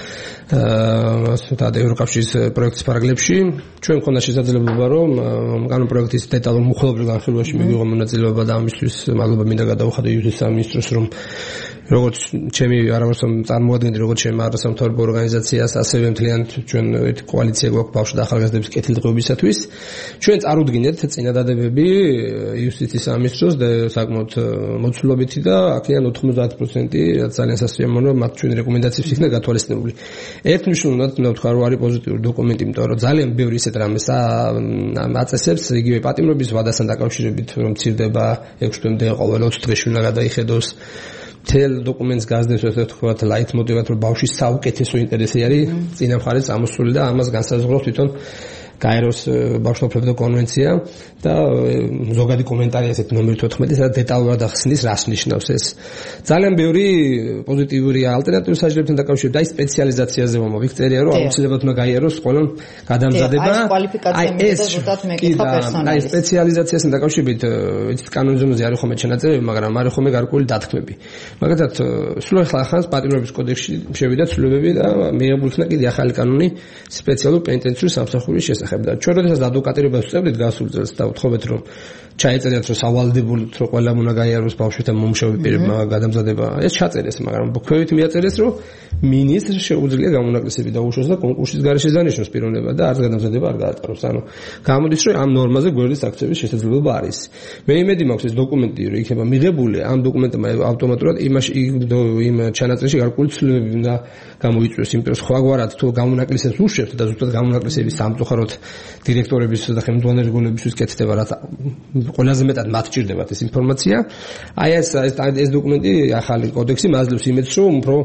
S4: და ევროკავშირის პროექტის პარაგლებში, ჩვენ მქონდა შესაძლებლობა, რომ კანონპროექტის დეტალურ მუხლობრივ განხილვაში მივიღო მონაწილეობა და ამისთვის მადლობა მინდა გადაუხადო იუსტიციის სამინისტროს, რომ როგორც ჩემი არამარტო წარმოადგენდი, როგორც ჩემი არასამთავრობო ორგანიზაციას, ასევე მთლიანად ჩვენ ერთი კოალიცია გვაქვს ბავშვთა და ახალგაზრდების კეთილდღეობისათვის. ჩვენ წარუდგინეთ წინადადებები იუსტიციის სამინისტროს და საკმაოდ მოცულობითი და აქედან ოთხმოცდაათი პროცენტი ძალიან სასიამოვნოა, მათ ჩვენი რეკომენდაციებს იქნა გათვალისწინებული. ერთმნიშვნელოვნად უნდა ვთქვა, რომ არის პოზიტიური დოკუმენტი, იმიტომ რომ ძალიან ბევრი ისეთ რამეს აწესებს, იგივე პატიმრობის ვადასთან დაკავშირებით, რომ მცირდება ექვსი თვემდე ყოველ ოცი დღეში უნდა გადაიხედოს. თელ დოკუმენტს გაზრდებს ასე ვთქვათ, ლაით მოტივად, რომ ბავშვის საუკეთესო ინტერესი არის წინა მხარეს წამოსული და ამას განსაზღვრავს თვითონ გაეროს ბავშვთა უფლებათა კონვენცია და ზოგადი კომენტარი ასეთ ნომერი თოთხმეტი, სადაც დეტალურად ახსნის რას ნიშნავს ეს. ძალიან ბევრი პოზიტიური ალტერნატიული სასჯელებთან დაკავშირებით და ის სპეციალიზაციაზე მომავიქ წერია, რომ აუცილებლად უნდა გაიაროს ყველა გადამზადება.
S3: აი ეს მეკითხა პერსონალის.
S4: აი სპეციალიზაციასთან დაკავშირებით იცით კანონიზმზე არის ხომ ჩანაწერი, მაგრამ არის ხომ გარკვეული დათქმები. მაგალითად, სულ ახლა ხანს პატიმრობის კოდექსში შევიდა ცვლილებები და მიიღებული იქნა კიდე ახალი კანონი სპეციალურ პენიტენციური სამსახურის შესახებ. ჩვენ როდესაც ადვოკატირებას ვწევდით გასულ წელს და ვთხოვეთ, რომ ჩაეწერეთ, რომ სავალდებულოდ რომ ყველა უნდა გაიაროს ბავშვთა მომუშავე პირებმა გადამზადება. ეს ჩაწერეს, მაგრამ ქვევით მიაწერეს, რომ მინისტრს შეუძლია გამონაკლისები დაუშვოს და კონკურსის გარეშე დანიშნოს პიროვნება და არც გადამზადება არ გაატაროს. ანუ გამოდის, რომ ამ ნორმაზე გვერდის აქცების შესაძლებლობა არის. მე იმედი მაქვს, ეს დოკუმენტი რომ იქნება მიღებული, ამ დოკუმენტმა ავტომატურად იმაში იმ ჩანაწერში გარკვეული ცვლილებები უნდა გამოიწვიოს, იმიტომ რომ სხვაგვარად თუ გამონაკლისებს უშვებთ და ზუსტად გამონაკლისების სამწუხაროდ დირექტორების და ხელმძღვანელი რგოლებისთვის კეთდება, რაც ყველაზე მეტად მათ ჭირდებათ ეს ინფორმაცია. აი ეს ეს დოკუმენტი ახალი კოდექსი მაძლევს იმედს, რომ უფრო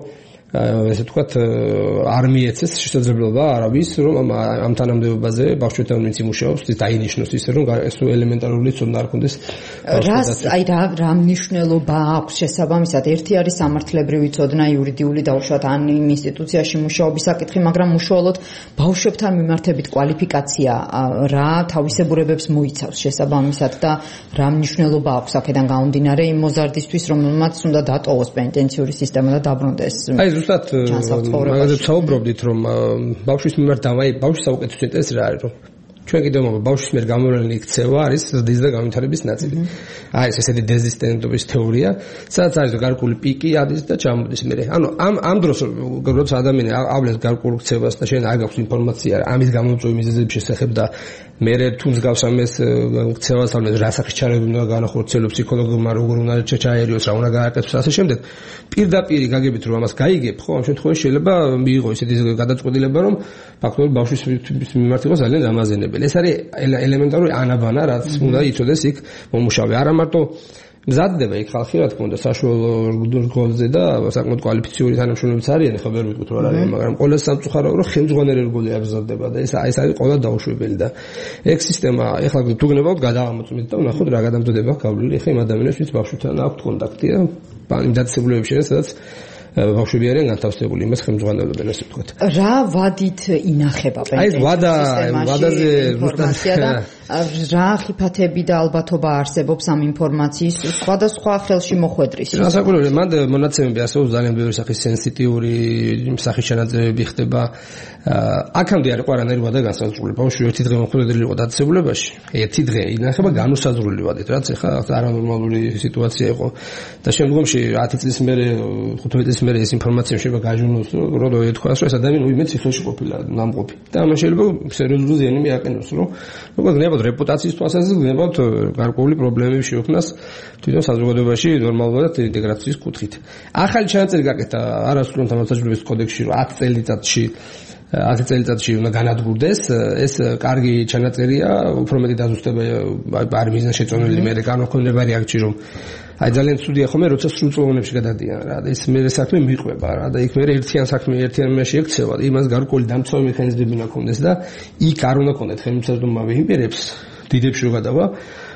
S4: ესე ვთქვათ არ მიეცეს შესაძლებლობა არავის რომ ამ თანამდებობაზე ბავშვებთან ვინც იმუშაობს ის დაინიშნოს ისე რომ ეს ელემენტარული ცოდნა არ ქონდეს
S3: რას აი რა რა მნიშვნელობა აქვს შესაბამისად ერთი არის სამართლებრივი ცოდნა იურიდიული დაუშვათ ან იმ ინსტიტუციაში მუშაობის საკითხი მაგრამ უშუალოდ ბავშვებთან მიმართებით კვალიფიკაცია რა თავისებურებებს მოიცავს შესაბამისად და რა მნიშვნელობა აქვს აქედან გამომდინარე იმ მოზარდისთვის რომელმაც უნდა დატოვოს პენტენციური სისტემა და დაბრუნდეს
S4: აი ზუსტად მაგაზე საუბრობდით რომ ბავშვის მიმართ დავაი ბავშვის საუკეთესო ინტერესი რა არის რომ ჩვენ კიდევ მოგ ბავშვის მიერ გამოვლენილი ქცევა არის ზრდის და განვითარების ნაწილი. აი ეს ესეთი დეზისტენტობის თეორია, სადაც არის გარკვეული პიკი ადის და ჩამოდის მერე. ანუ ამ ამ დროს როცა ადამიანი ავლენს გარკვეულ ქცევას და შენ არ გაქვს ინფორმაცია ამის გამოწვევის მიზეზების შესახებ და მერე თუ მსგავს ამის ქცევას ავლენს რა სახის ჩარევები უნდა განახორციელოს ფსიქოლოგმა როგორ უნდა ჩაერიოს რა უნდა გააკეთოს ასე შემდეგ. პირდაპირ გაგებით რომ ამას გაიგებ, ხო, ამ შემთხვევაში შეიძლება მიიღო ისეთი გადაწყვეტილება რომ ფაქტობრივად ბავშვის მიმართ იყოს ძალიან დამაზენებელი. ეს არის ელემენტარული ანაბანა, რაც უნდა იცოდეს იქ მომუშავე. არა მარტო მზადდება იქ ხალხი, რა თქმა უნდა, საშუალო რგოლზე და საკმაოდ კვალიფიციური თანამშრომლებიც არიან, ხო, ვერ ვიტყვით რა არის, მაგრამ ყველა სამწუხაროა, რომ ხელმძღვანელი რგოლი აბზარდება და ეს ეს არის ყველა დაუშვებელი და ეგ სისტემა, ეხლა თუ გნებავთ გადავამოწმეთ და ვნახოთ რა გადამზადება გავლილი ეხლა იმ ადამიანებს, ვინც ბავშვთან აქვთ კონტაქტი და იმ დაწესებულებებში, სადაც ბავშვები არიან განთავსებული, იმას ხელმძღვანელობენ ასე ვთქვათ.
S3: რა ვადით ინახება პენტენციური სისტემაში? აი ვადაზე ზუსტად რა ხიფათები და ალბათობა არსებობს ამ ინფორმაციის სხვადასხვა ხელში მოხვედრის?
S4: ასაკურებელი, მანდ მონაცემები არსებობს ძალიან ბევრი სახის სენსიტიური სახის ჩანაწერები ხდება. აქამდე არ იყო არანაირი ვადა განსაზღვრული. ბავშვი ერთი დღე მოხვედრილი იყო დაწესებულებაში. ერთი დღე ინახება განუსაზღვრული ვადით, რაც ეხლა არანორმალური სიტუაცია იყო. და შემდგომში ათი წლის მერე, ხუთმეტი წლის მერე ეს ინფორმაცია შეიძლება გაჟონოს, რომ რო ეთქვას, რომ ეს ადამიანი უიმეც ციხეში ყოფილა, ნამყოფი. და ამას შეიძლება სერიოზული ზიანი მიაყენოს, რომ როგორ გნებავთ რეპუტაციის თვალსაზრისით, გნებავთ გარკვეული პრობლემები შეუქმნას თვითონ საზოგადოებაში ნორმალურად ინტეგრაციის კუთხით. ახალი ჩანაწერი გაკეთა არასრულთა მოსაჯულების კოდექსში, რომ ათი წელიწადში ათი წელიწადში უნდა განადგურდეს, ეს კარგი ჩანაწერია, უფრო მეტი დაზუსტება არ მიზნად შეწონილი მე განვქონდება რეაქცია რომ აი ძალიან ცუდია ხომ როცა სრულწლოვანებში გადადიან რა და ეს მე საქმე მიყვება რა და იქ მე ერთიან საქმე ერთიან მეში ექცევა იმას გარკვეული დამცავი მექანიზმები უნდა ქონდეს და იქ არ უნდა ქონდეთ ხელმისაწვდომავე იმპერებს დიდებს რო გადავა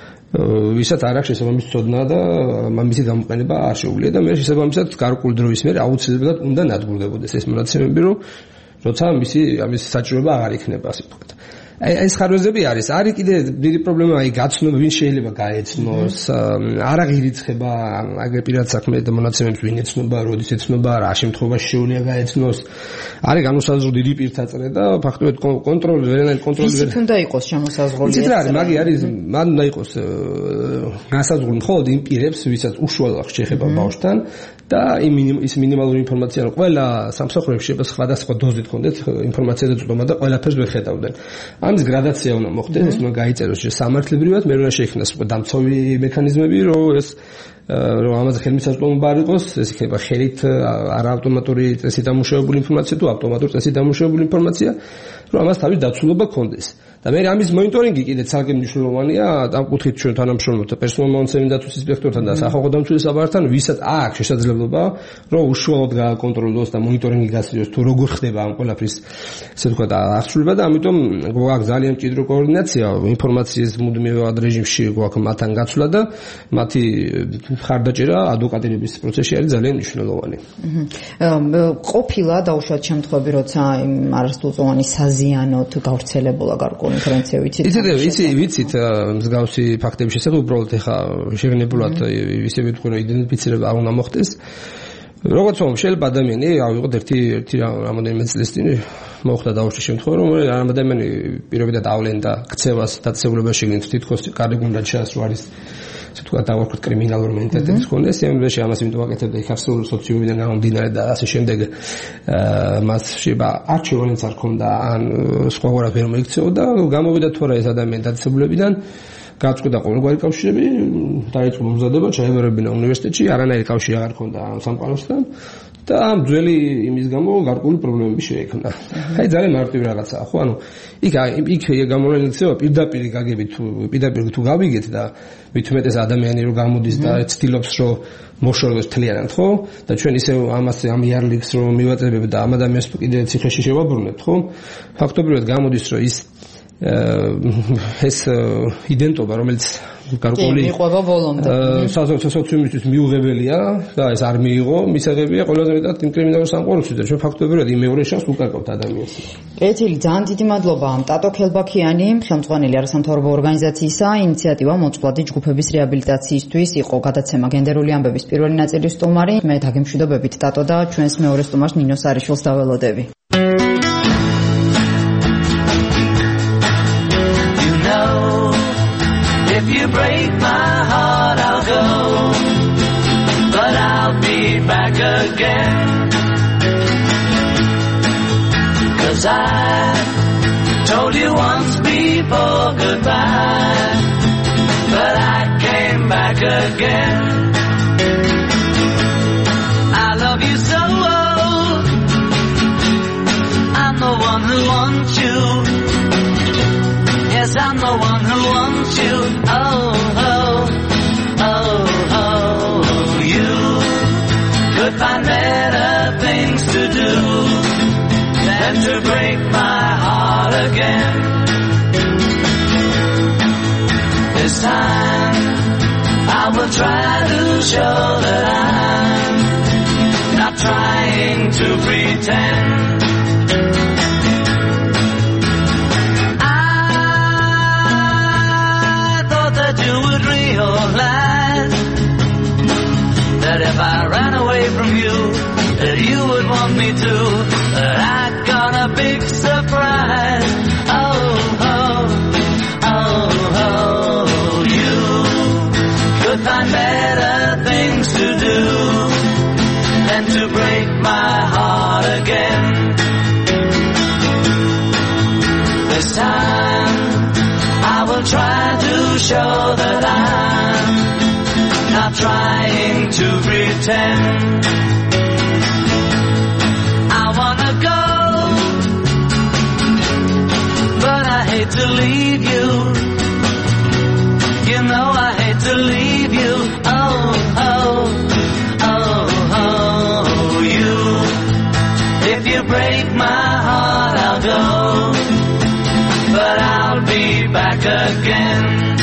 S4: ვისაც არ აქვს შესაბამისი ცოდნა და მისი გამოყენება არ შეუძლია და მე შესაბამისად გარკვეული დროის მერე აუცილებლად უნდა ნადგურდებოდეს ეს მონაცემები რომ როცა მისი ამის საჭიროება აღარ იქნება ასე ვთქვათ. აი ეს ხარვეზები არის. არის კიდე დიდი პრობლემა, აი გაცნობა, ვინ შეიძლება გაეცნოს, არ აღირიცხება აგერ პირად საქმე და მონაცემებს ვინ ეცნობა, როდის ეცნობა, რა შემთხვევაში შეუძლია გაეცნოს. არის განუსაზღრო დიდი პირთაწრე და ფაქტობრივად კონტროლი ვერანაირი კონტროლი ვერ.
S3: ის უნდა იყოს შემოსაზღვრული.
S4: იცით რა არის, მაგი არის, მან უნდა იყოს განსაზღვრული მხოლოდ იმ პირებს, ვისაც უშუალოდ შეეხება ბავშვთან და ის მინიმალური ინფორმაცია, რომ ყველა სამსახურებში შეიძლება სხვადასხვა დოზით ქონდეთ ინფორმაცია და წვდომა და ყველაფერს ვერ ხედავდნენ. ამის გრადაცია უნდა მოხდეს, ეს უნდა გაიწეროს სამართლებრივად, მე უნდა შეიქმნას დამცავი მექანიზმები, რომ ეს რომ ამაზე ხელმისაწვდომობა არ იყოს, ეს იქნება ხელით არაავტომატური წესით დამუშავებული ინფორმაცია თუ ავტომატური წესით დამუშავებული ინფორმაცია, რომ ამას თავის დაცულობა ქონდეს. და მე ამის მონიტორინგი კიდე ცალკე მნიშვნელოვანია ამ კუთხით ჩვენ თანამშრომლობთ პერსონალ მონაცემების დაცვის ინსპექტორთან და სახალხო დამცველის საბართან, ვისაც აქვს შესაძლებლობა, რომ უშუალოდ გააკონტროლოს და მონიტორინგი გასწროს თუ როგორ ხდება ამ ყველაფრის ესე ვთქვათ აღსრულება და ამიტომ გვაქვს ძალიან მჭიდრო კოორდინაცია ინფორმაციის მუდმივად რეჟიმში გვაქვს მათთან გაცვლა და მათი ხარდაჭერა ადვოკატირების პროცესში არის ძალიან მნიშვნელოვანი.
S3: ყოფილა დაუშვათ შემთხვევები, როცა იმ არასრულწლოვანი საზიანოთ გავრცელებულა გარკვეული კონფერენცია ვიცით.
S4: იცით, ვიცი, ვიცით მსგავსი ფაქტების შესახებ უბრალოდ ეხა შეგნებულად ისე ვიტყვი რომ იდენტიფიცირება არ უნდა მოხდეს. როგორც რომ შეიძლება ადამიანი ავიღოთ ერთი ერთი რამოდენიმე წლის წინ მოხდა დაუშვი შემთხვევა რომ ამ ადამიანი პირობითად ავლენდა ქცევას დაწესებულებაში თითქოს კარგი გუნდად შეასრულა არის ასე თქვა დავარქვით კრიმინალური მენტალიტეტის კონდეს იმაში ამას იმიტომ აკეთებდა იქ არსებული სოციუმიდან გამომდინარე და ასე შემდეგ მას შეიძლება არჩევანიც არ ქონდა ან სხვაგვარად ვერ მოიქცეოდა გამოვიდა თუ არა ეს ადამიანი დაწესებულებიდან გააწყვეტა ყოველგვარი კავშირები დაიწყო მომზადება ჩაემარებინა უნივერსიტეტში არანაირი კავშირი აღარ ქონდა სამყაროსთან და ამ ძველი იმის გამო გარკვეული პრობლემები შეექმნა. აი ძალიან მარტივი რაღაცაა, ხო? ანუ იქ იქ გამოვლენილი ცევა პირდაპირ გაგებით თუ პირდაპირ თუ გავიგეთ და მით უმეტეს ადამიანი რო გამოდის და ცდილობს რომ მოშოროს თლიანად, ხო? და ჩვენ ისე ამას ამ იარლიქს რომ მივაწებებ და ამ ადამიანს კიდე ციხეში შევაბრუნებთ, ხო? ფაქტობრივად გამოდის რომ ის ეს იდენტობა რომელიც გარკვეული
S3: მიყვება ბოლომდე
S4: სასოციუმისთვის მიუღებელია და ეს არ მიიღო მისაღებია ყველაზე მეტად იმ კრიმინალურ სამყაროში და ჩვენ ფაქტობრივად იმ მეორე შანსს უკარგავთ ადამიანს.
S3: კეთილი, ძალიან დიდი მადლობა. ტატო ქელბაქიანი, ხელმძღვანელი არასამთავრობო ორგანიზაციისა ინიციატივა მოწყვლადი ჯგუფების რეაბილიტაციისთვის იყო გადაცემა გენდერული ამბების პირველი ნაწილის სტუმარი. მე დაგემშვიდობებით ტატო და ჩვენს მეორე სტუმარს ნინო სარიშვილს დაველოდები.
S8: If you break my heart, I'll go, but I'll be back again. 'Cause I told you once before goodbye, but I came back again. I love you so, I'm the one who wants you. Yes, I'm the one who wants you. Oh, oh, oh, oh, you could find better things to do than to break my heart again. This time I will try to show that I'm not trying to pretend. That if I ran away from you, that you would want me to, that I got a big surprise. Oh, oh, oh, oh, you could find better things to do than to break my heart again. This time I will try to show that I'm not trying to pretend. I wanna go, but I hate to leave you. You know I hate to leave you. Oh, oh, oh, oh, you. If you break my heart, I'll go, but I'll be back again.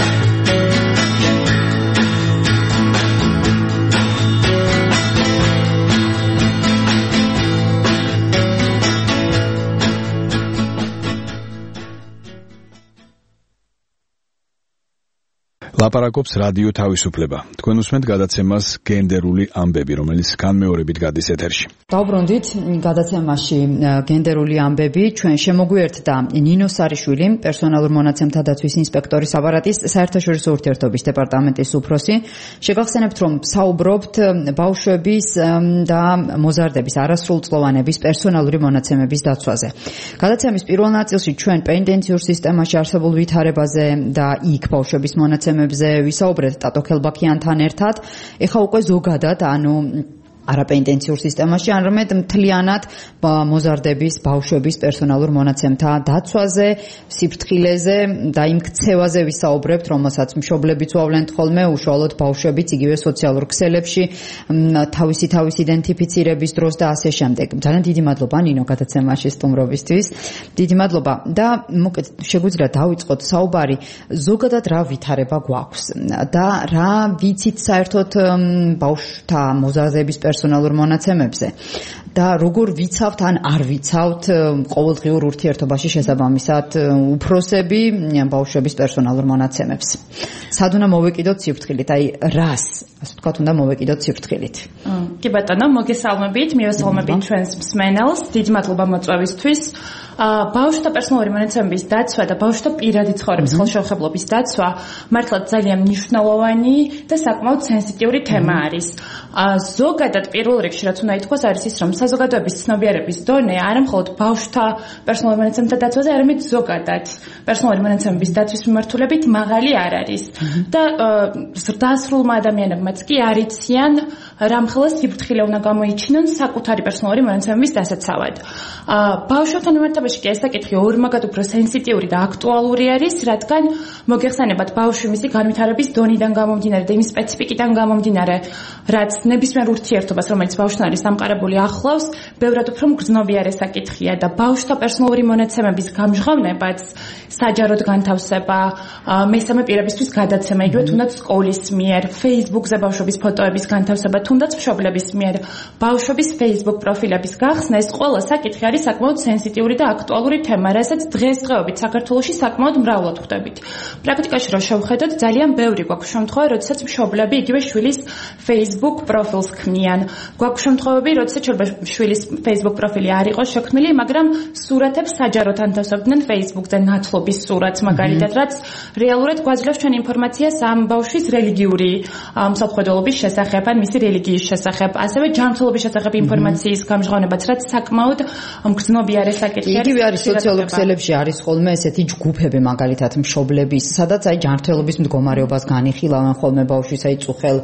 S2: ლაპარაკობს რადიო თავისუფლება. თქვენ უსმენთ გადაცემას გენდერული ამბები, რომელიც განმეორებით გადის ეთერში.
S3: დავბრუნდით გადაცემაში გენდერული ამბები. ჩვენ შემოგვიერთდა ნინო სარიშვილი, პერსონალურ მონაცემთა დაცვის ინსპექტორის აპარატის საერთაშორისო ურთიერთობის დეპარტამენტის უფროსი. შეგახსენებთ, რომ საუბრობთ ბავშვების და მოზარდების არასრულწლოვანების პერსონალური მონაცემების დაცვაზე. გადაცემის პირველ ნაწილში ჩვენ პენიტენციურ სისტემაში არსებულ ვითარებაზე და იქ ბავშვების მონაცემებზე ვისაუბრეთ ტატო ქელბაქიანთან ერთად. ეხლა უკვე ზოგადად, ანუ არაპენიტენციურ სისტემაში, არამედ მთლიანად მოზარდების ბავშვების პერსონალურ მონაცემთა დაცვაზე, სიფრთხილეზე და იმ ქცევაზე ვისაუბრებთ, რომელსაც მშობლებიც უავლენთ ხოლმე, უშუალოდ ბავშვებიც იგივე სოციალურ ქსელებში, თავისი თავის იდენტიფიცირების დროს და ასე შემდეგ. ძალიან დიდი მადლობა ნინო გადაცემაში სტუმრობისთვის. დიდი მადლობა და მოკეთ შეგვიძლია დავიწყოთ საუბარი ზოგადად რა ვითარება გვაქვს და რა ვიცით საერთოდ ბავშვთა მოზარდების პერსონალურ მონაცემებზე და როგორ ვიცავთ ან არ ვიცავთ ყოველდღიურ ურთიერთობაში შესაბამისად უფროსები ბავშვების პერსონალურ მონაცემებს. სად უნდა მოვეკიდოთ სიფრთხილით, აი რას, ასე ვთქვათ, უნდა მოვეკიდოთ სიფრთხილით.
S9: კი ბატონო, მოგესალმებით, მივესალმებით ჩვენს მსმენელს, დიდი მადლობა მოწვევისთვის. ბავშვთა პერსონალური მონაცემების დაცვა და ბავშვთა პირადი ცხოვრების ხელშეუხებლობის დაცვა მართლაც ძალიან მნიშვნელოვანი და საკმაოდ სენსიტიური თემა არის. ზოგადად პირველ რიგში რაც უნდა ითქვას არის ის, რომ საზოგადოების ცნობიერების დონე არა მხოლოდ ბავშვთა პერსონალური მონაცემთა დაცვაზე, არამედ ზოგადად პერსონალური მონაცემების დაცვის მიმართულებით მაღალი არ არის. და ზრდასრულმა ადამიანებმაც კი არ იციან რამხელა სიფრთხილე უნდა გამოიჩინონ საკუთარი პერსონალური მონაცემების დასაცავად. ბავშვებთან მიმართებაში კი ეს საკითხი ორმაგად უფრო სენსიტიური და აქტუალური არის, რადგან მოგეხსენებათ ბავშვი მისი განვითარების დონიდან გამომდინარე და იმის სპეციფიკიდან გამომდინარე, რაც ნებისმიერ ურთიერთობას, რომელიც ბავშვთან არის დამყარებული ახლავს, ბევრად უფრო მგრძნობიარე საკითხია და ბავშვთა პერსონალური მონაცემების გამჟღავნებაც საჯაროდ განთავსება, მესამე პირებისთვის გადაცემა, იგივე თუნდაც სკოლის მიერ, Facebook-ზე ბავშვების ფოტოების განთავსება, თუნდაც მშობლების მიერ, ბავშვების Facebook პროფილების გახსნა, ეს ყველა საკითხი არის საკმაოდ სენსიტიური და აქტუალური თემა, რასაც დღესდღეობით საქართველოში საკმაოდ მრავლად ხვდებით. პრაქტიკაში რო შევხედოთ, ძალიან ბევრი გვაქვს შემთხვევა, როდესაც მშობლები იგივე შვილის Facebook პროფილს ქმნიან. გვაქვს შემთხვევები, როდესაც შვილის Facebook პროფილი არ იყოს შექმნილი, მაგრამ სურათებს საჯაროდ ანთავსებდნენ Facebook-ზე ნათლობის სურათს, მაგალითად, რაც რეალურად გვაძლევს ჩვენ ინფორმაციას ამ ბავშვის რელიგიური მსოფლმხედველობის შესახებ, ან მისი რელიგიის შესახებ, ასევე ჯანმრთელობის შესახებ ინფორმაციის გამჟღავნებაც, რაც საკმაოდ მგრძნობიარე საკითხი არის.
S3: იგივე არის სოციალურ ქსელებში არის ხოლმე ესეთი ჯგუფები, მაგალითად მშობლების, სადაც აი ჯანმრთელობის მდგომარეობას განიხილავენ ხოლმე ბავშვის, აი წუხელ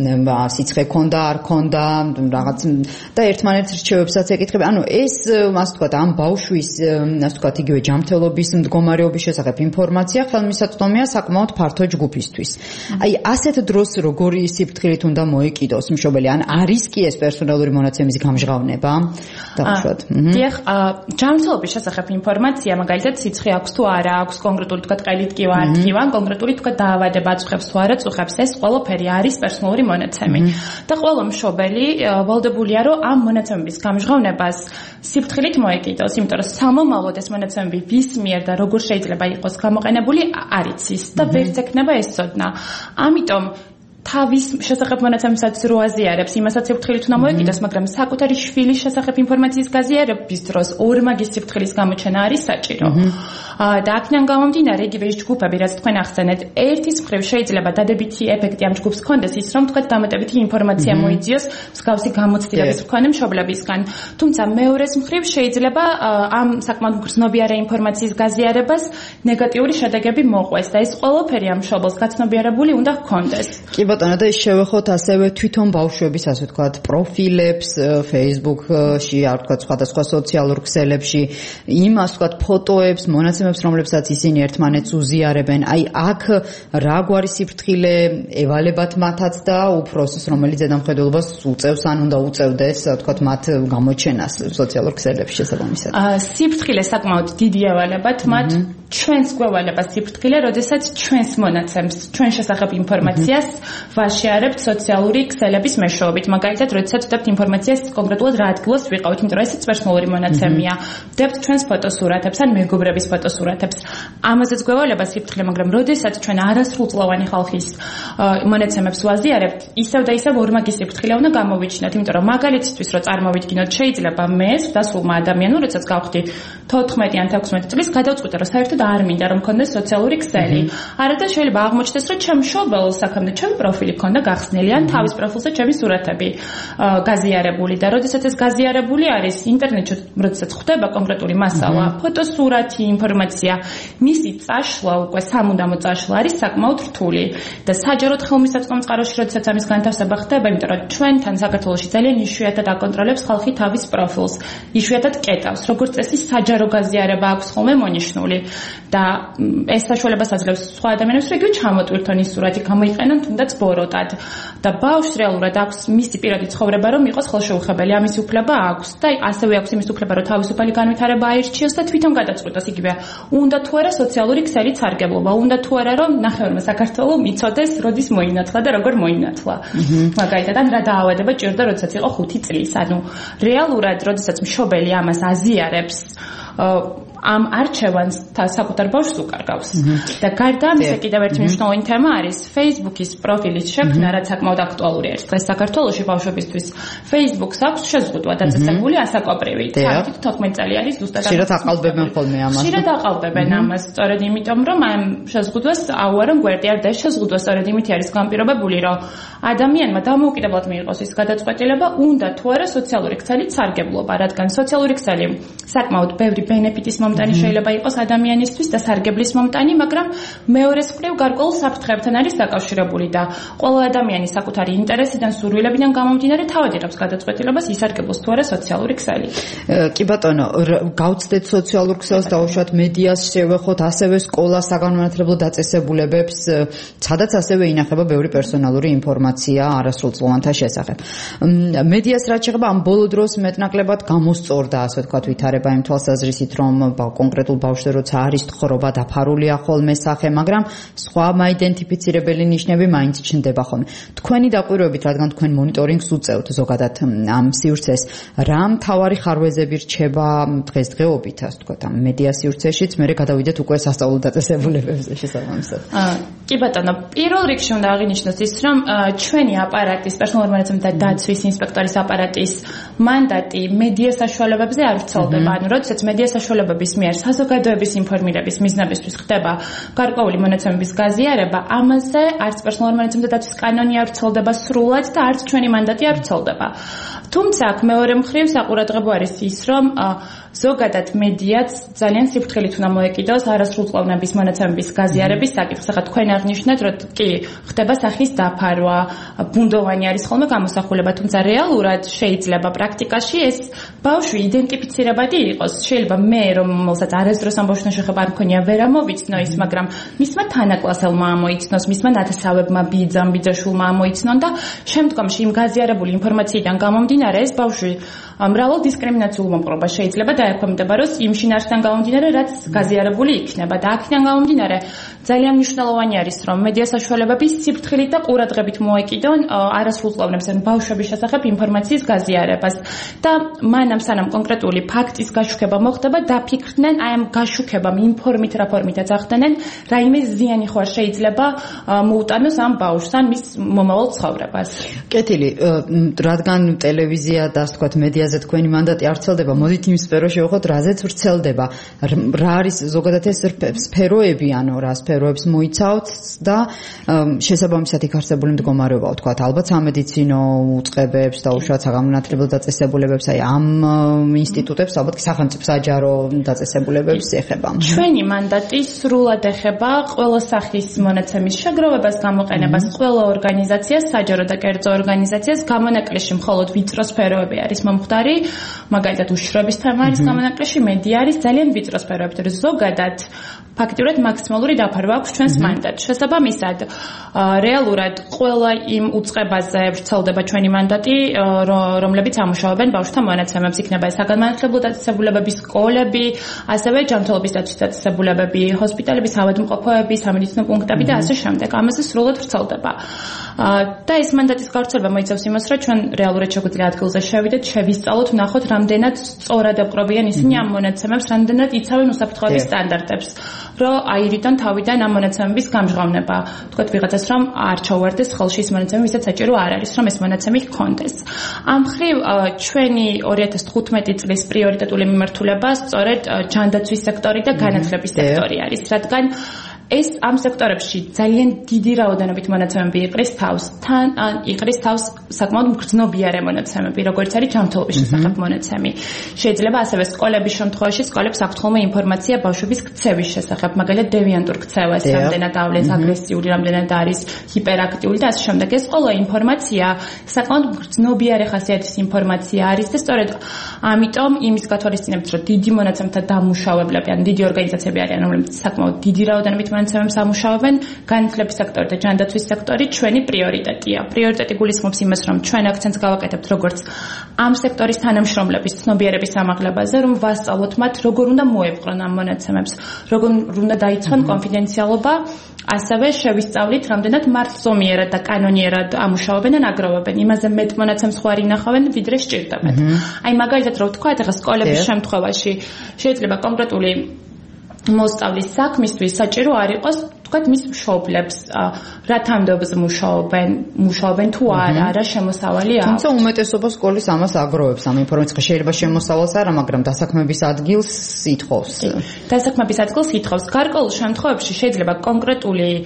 S3: სიცხე ქონდა, არ ქონდა, რაღაც და ერთმანეთს რჩევებსაც ეკითხებიან. ანუ ეს, ასე ვთქვათ, ამ ბავშვის, ასე ვთქვათ, იგივე ჯანმრთელობის მდგომარეობის შესახებ ინფორმაცია ხელმისაწვდომია საკმაოდ ფართო ჯგუფისთვის. აი ასეთ დროს როგორი სიფრთხილით უნდა მოეკიდოს მშობელი, ან არის კი ეს პერსონალური მონაცემის გამჟღავნება? დავუშვათ.
S9: დიახ, ჯანმრთელობის შესახებ ინფორმაცია, მაგალითად, სიცხე აქვს თუ არა აქვს, კონკრეტული თქვა ყელი ტკივა არ ტკივა, კონკრეტული თქვა დაავადება წუხებს თუ არა წუხებს, ეს ყველაფერი არის პერსონალური მონაცემი. და ყველა მშობელი ვალდებულია, რომ ამ მონაცემების გამჟღავნებას სიფრთხილით მოეკიდოს, იმიტომ რომ სამომავლოდ ეს მონაცემები ვის მიერ და როგორ შეიძლება იყოს გამოყენებული არ იცის და ვერც ექნება ეს ცოდნა. ამიტომ თავის შესახებ მონაცემებსაც რო აზიარებს, იმასაც სიფრთხილით უნდა მოეკიდოს, მაგრამ საკუთარი შვილის შესახებ ინფორმაციის გაზიარების დროს ორმაგის სიფრთხილის გამოჩენა არის საჭირო. და აქედან გამომდინარე, იგივე ის ჯგუფები, რაც თქვენ ახსენეთ, ერთის მხრივ შეიძლება დადებითი ეფექტი ამ ჯგუფს ჰქონდეს ის, რომ თქვა დამატებითი ინფორმაცია მოიძიოს მსგავსი გამოცდილების მქონე მშობლებისგან. თუმცა მეორეს მხრივ შეიძლება ამ საკმაოდ მგრძნობიარე ინფორმაციის გაზიარებას ნეგატიური შედეგები მოყვეს და ეს ყველაფერი ამ მშობელს გაცნობიერებული უნდა ჰქონდეს.
S3: კი ბატონო, და შევეხოთ ასევე თვითონ ბავშვების, ასე ვთქვათ, პროფილებს Facebook-ში, არ ვთქვათ, სხვადასხვა სოციალურ ქსელებში, იმ, ასე ვთქვათ, ფოტოებს, მონაცემებს, რომლებსაც ისინი ერთმანეთს უზიარებენ. აი, აქ რა გვარი სიფრთხილე ევალებათ მათაც და უფროსს, რომელიც ზედამხედველობას უწევს, ან უნდა უწევდეს, ასე ვთქვათ, მათ გამოჩენას სოციალურ ქსელებში შესაბამისად.
S9: სიფრთხილე საკმაოდ დიდი ევალებათ მათ. ჩვენს გვევალება სიფრთხილე, როდესაც ჩვენს მონაცემს, ჩვენ შესახებ ინფორმაციას ვაშიარებთ სოციალური ქსელების მეშვეობით. მაგალითად, როდესაც ვდებთ ინფორმაციას კონკრეტულად რა ადგილას ვიყავით, იმიტომ რომ ესეც პერსონალური მონაცემია. ვდებთ ჩვენს ფოტოსურათებს ან მეგობრების ფოტოსურათებს. ამაზეც გვევალება სიფრთხილე, მაგრამ როდესაც ჩვენ არასრულწლოვანი ხალხის მონაცემებს ვაზიარებთ, ისევ და ისევ ორმაგი სიფრთხილე უნდა გამოვიჩინოთ, იმიტომ რომ მაგალითისთვის რო წარმოვიდგინოთ, შეიძლება მე დასულმა ადამიანმა, როდესაც გავხდი თოთხმეტი ან თექვსმეტი წლის, გადავწყვიტე, რომ საერთოდ არ მინდა რომ მქონდეს სოციალური ქსელი. არადა შეიძლება აღმოჩნდეს, რომ ჩემ მშობელს აქამდე ჩემი პროფილი ქონდა გახსნილი ან თავის პროფილზე ჩემი სურათები გაზიარებული და როდესაც ეს გაზიარებული არის ინტერნეტში, როდესაც ხვდება კონკრეტული მასალა, ფოტოსურათი, ინფორმაცია, მისი წაშლა უკვე სამუდამო წაშლა არის საკმაოდ რთული და საჯაროდ ხელმისაწვდომ წყაროში, როდესაც ამის განთავსება ხდება, იმიტომ რომ ჩვენთან საქართველოში ძალიან იშვიათად აკონტროლებს ხალხი თავის პროფილს, იშვიათად კეტავს, როგორც წესი საჯარო გაზიარება აქვს ხოლმე მონიშნული. და ეს საშუალებას აძლევს სხვა ადამიანებს, რომ იგივე ჩამოტვირთონ ის სურათი, გამოიყენონ თუნდაც ბოროტად. და ბავშვს რეალურად აქვს მისი პირადი ცხოვრება, რომ იყოს ხელშეუხებელი, ამის უფლება აქვს და ასევე აქვს იმის უფლება, რომ თავისუფალი განვითარება აირჩიოს და თვითონ გადაწყვიტოს იგივე. უნდა თუ არა სოციალური ქსელი სარგებლობა, უნდა თუ არა რომ ნახევარმა საქართველო მიცოდეს, როდის მოინათლა და როგორ მოინათლა. მაგალითად, ან რა დაავადება ჭირდა, როდესაც იყო ხუთი წლის. ანუ რეალურად, როდესაც მშობელი ამას აზიარებს, ამ არჩევანს საკუთარ ბავშვს უკარგავს. და გარდა ამისა, კიდევ ერთი მნიშვნელოვანი თემა არის Facebook-ის პროფილის შექმნა, რაც საკმაოდ აქტუალური არის. დღეს საქართველოში ბავშვებისთვის Facebook-ს აქვს შეზღუდვა დაწესებული ასაკობრივი. საერთოდ თოთხმეტი წელი არის ზუსტად.
S3: ხშირად აყალბებენ ხოლმე ამას.
S9: ხშირად აყალბებენ ამას, სწორედ იმიტომ, რომ ამ შეზღუდვას აუარონ გვერდი არ და ეს შეზღუდვა სწორედ იმითი არის განპირობებული, რომ ადამიანმა დამოუკიდებლად მიიღოს ის გადაწყვეტილება, უნდა თუ არა სოციალური ქსელით სარგებლობა, რადგან სოციალური ქსელი საკმაოდ ბევრი ბენეფიტის მომტანი შეიძლება იყოს ადამიანისთვის და სარგებლის მომტანი, მაგრამ მეორეს მხრივ გარკვეულ საფრთხეებთან არის დაკავშირებული და ყველა ადამიანი საკუთარი ინტერესიდან, სურვილებიდან გამომდინარე თავად იღებს გადაწყვეტილებას ისარგებლოს თუ არა სოციალური ქსელი.
S3: კი ბატონო, გავცდეთ სოციალურ ქსელს დაუშვათ, მედიას შევეხოთ, ასევე სკოლა საგანმანათლებლო დაწესებულებებს, სადაც ასევე ინახება ბევრი პერსონალური ინფორმაცია არასრულწლოვანთა შესახებ. მედიას რაც შეეხება ამ ბოლო დროს მეტნაკლებად გამოსწორდა, ასე ვთქვათ, ვითარება იმ თვალსაზრისით, რომ კონკრეტულ ბავშვზე როცა არის თხრობა დაფარულია ხოლმე სახე, მაგრამ სხვა მაიდენტიფიცირებელი ნიშნები მაინც ჩნდება ხოლმე. თქვენი დაკვირვებით, რადგან თქვენ მონიტორინგს უწევთ ზოგადად ამ სივრცეს, რა მთავარი ხარვეზები რჩება დღესდღეობით, ასე ვთქვათ, ამ მედია სივრცეშიც, მერე გადავიდეთ უკვე სასწავლო დაწესებულებებზე შესაბამისად.
S9: კი ბატონო, პირველ რიგში უნდა აღინიშნოს ის, რომ ჩვენი აპარატის, პერსონალური მონაცემთა დაცვის ინსპექტორის აპარატის მანდატი მედია საშუალებებზე არ ვრცელდება. ანუ როდესაც მედია საშუალებების მიერ საზოგადოების ინფორმირების მიზნებისთვის ხდება გარკვეული მონაცემების გაზიარება, ამაზე არც პერსონალური მონაცემთა დაცვის კანონი არ ვრცელდება სრულად და არც ჩვენი მანდატი არ ვრცელდება. თუმცა აქ მეორე მხრივ საყურადღებო არის ის, რომ ზოგადად მედიაც ძალიან სიფრთხილით უნდა მოეკიდოს არასრულწლოვნების მონაცემების გაზიარების საკითხს. ახლა თქვენ აღნიშნეთ, რომ კი ხდება სახის დაფარვა, ბუნდოვანი არის ხოლმე გამოსახულება, თუმცა რეალურად შეიძლება პრაქტიკაში ეს ბავშვი იდენტიფიცირებადი იყოს. შეიძლება მე, რომელსაც არასდროს ამ ბავშვთან შეხება არ მქონია, ვერ ამოვიცნო ის, მაგრამ მისმა თანაკლასელმა ამოიცნოს, მისმა ნათესავებმა, ბიძამ, ბიძაშვილმა ამოიცნონ და შემდგომში იმ გაზიარებული ინფორმაციიდან გამომდინარე ეს ბავშვი მრავალ დისკრიმინაციულ მომხრობას შეიძლება დაექვემდებაროს იმ შინაარსთან გამომდინარე, რაც გაზიარებული იქნება და აქედან გამომდინარე ძალიან მნიშვნელოვანი არის, რომ მედია საშუალებების სიფრთხილით და ყურადღებით მოეკიდონ არასრულწლოვნების ან ბავშვების შესახებ ინფორმაციის გაზიარებას და მანამ სანამ კონკრეტული ფაქტის გაშუქება მოხდება, დაფიქრდნენ აი ამ გაშუქებამ ინფორმით რა ფორმითაც ახდენენ, რაიმე ზიანი ხო შეიძლება მოუტანოს ამ ბავშვს ან მის მომავალ ცხოვრებას.
S3: კეთილი, რადგან ტელევიზია და ასე ვთქვათ მედიაზე თქვენი მანდატი არ ვრცელდება, მოდით იმ სფეროში შევეხოთ, რაზეც ვრცელდება. რა არის ზოგადად ეს სფეროები, ანუ რა სფეროებს მოიცავთ და შესაბამისად იქ არსებული მდგომარეობა, ვთქვათ, ალბათ სამედიცინო უწყებებს და უშუალოდ საგანმანათლებლო დაწესებულებებს, აი ამ ინსტიტუტებს, ალბათ სახელმწიფო საჯარო დაწესებულებებს ეხება.
S9: ჩვენი მანდატი სრულად ეხება ყველა სახის მონაცემის შეგროვებას, გამოყენებას, ყველა ორგანიზაციას, საჯარო და კერძო ორგანიზაციას, გამონაკლისში მხოლოდ ვიწრო სფეროები არის მომხდარი, მაგალითად უშრობის თემა არის გამონაკლისში, მედია არის ძალიან ვიწრო სფეროები, თორე ზოგადად ფაქტიურად მაქსიმალური დაფარვა აქვს ჩვენს მანდატს. შესაბამისად, რეალურად ყველა იმ უწყებაზე ვრცელდება ჩვენი მანდატი, რომლებიც ამუშავებენ ბავშვთა მონაცემებს, იქნება ეს საგანმანათლებლო დაწესებულებები, სკოლები, ასევე ჯანმრთელობის დაცვის დაწესებულებები, ჰოსპიტალები, საავადმყოფოები, სამედიცინო პუნქტები და ასე შემდეგ. ამაზე სრულად ვრცელდება. და ეს მანდატის გავრცელება მოიცავს იმას, რომ ჩვენ რეალურად შეგვიძლია ადგილზე შევიდეთ, შევისწავლოთ, ვნახოთ, რამდენად სწორად აპყრობიან ისინი ამ მონაცემებს, რამდენად იცავენ უსაფრთხოების სტანდარტებს, რომ აირიდან თავიდან ამ მონაცემების გამჟღავნება. თქვათ ვიღაცას რომ არ ჩაუვარდეს ხელში ის მონაცემი, ვისაც საჭირო არ არის, რომ ეს მონაცემი ჰქონდეს. ამ მხრივ ჩვენი ორი ათას თხუთმეტი წლის პრიორიტეტული მიმართულება სწორედ ჯანდაცვის სექტორი და განათლების სექტორი არის, რადგან ეს ამ სექტორებში ძალიან დიდი რაოდენობით მონაცემები იყრის თავს, თან იყრის თავს საკმაოდ მგრძნობიარე მონაცემები, როგორც არის ჯანმრთელობის შესახებ მონაცემი. შეიძლება ასევე სკოლების შემთხვევაში სკოლებს აქვთ ხოლმე ინფორმაცია ბავშვების ქცევის შესახებ, მაგალითად დევიანტურ ქცევას, რამდენად ავლენს აგრესიული, რამდენად არის ჰიპერაქტიული და ასე შემდეგ. ეს ყველა ინფორმაცია საკმაოდ მგრძნობიარე ხასიათის ინფორმაცია არის და სწორედ ამიტომ იმის გათვალისწინებით, რომ დიდი მონაცემთა დამუშავებლები, ან დიდი ორგანიზაციები არიან, რომლებიც საკმაოდ დიდი რაოდენობით მონაცემებს ამუშავებენ, განათლების სექტორი და ჯანდაცვის სექტორი ჩვენი პრიორიტეტია. პრიორიტეტი გულისხმობს იმას, რომ ჩვენ აქცენტს გავაკეთებთ როგორც ამ სექტორის თანამშრომლების ცნობიერების ამაღლებაზე, რომ ვასწავლოთ მათ, როგორ უნდა მოეპყრონ ამ მონაცემებს, როგორ უნდა დაიცვან კონფიდენციალობა, ასევე შევისწავლით, რამდენად მართლზომიერად და კანონიერად ამუშავებენ ან აგროვებენ. იმაზე მეტ მონაცემს ხო არ ინახავენ, ვიდრე სჭირდებათ. აი მაგალითად რო ვთქვათ, ახლა სკოლების შემთხვევაში შეიძლება კონკრეტული მოსწავლის საქმისთვის საჭირო არ იყოს, თქვათ, მის მშობლებს რა თანამდებობაზე მუშაობენ, მუშაობენ თუ არა, რა შემოსავალი აქვს.
S3: თუმცა უმეტესობა სკოლის ამას აგროვებს, ამ ინფორმაციას შეიძლება შემოსავალს არა, მაგრამ დასაქმების ადგილს ითხოვს.
S9: დასაქმების ადგილს ითხოვს. გარკვეულ შემთხვევებში შეიძლება კონკრეტული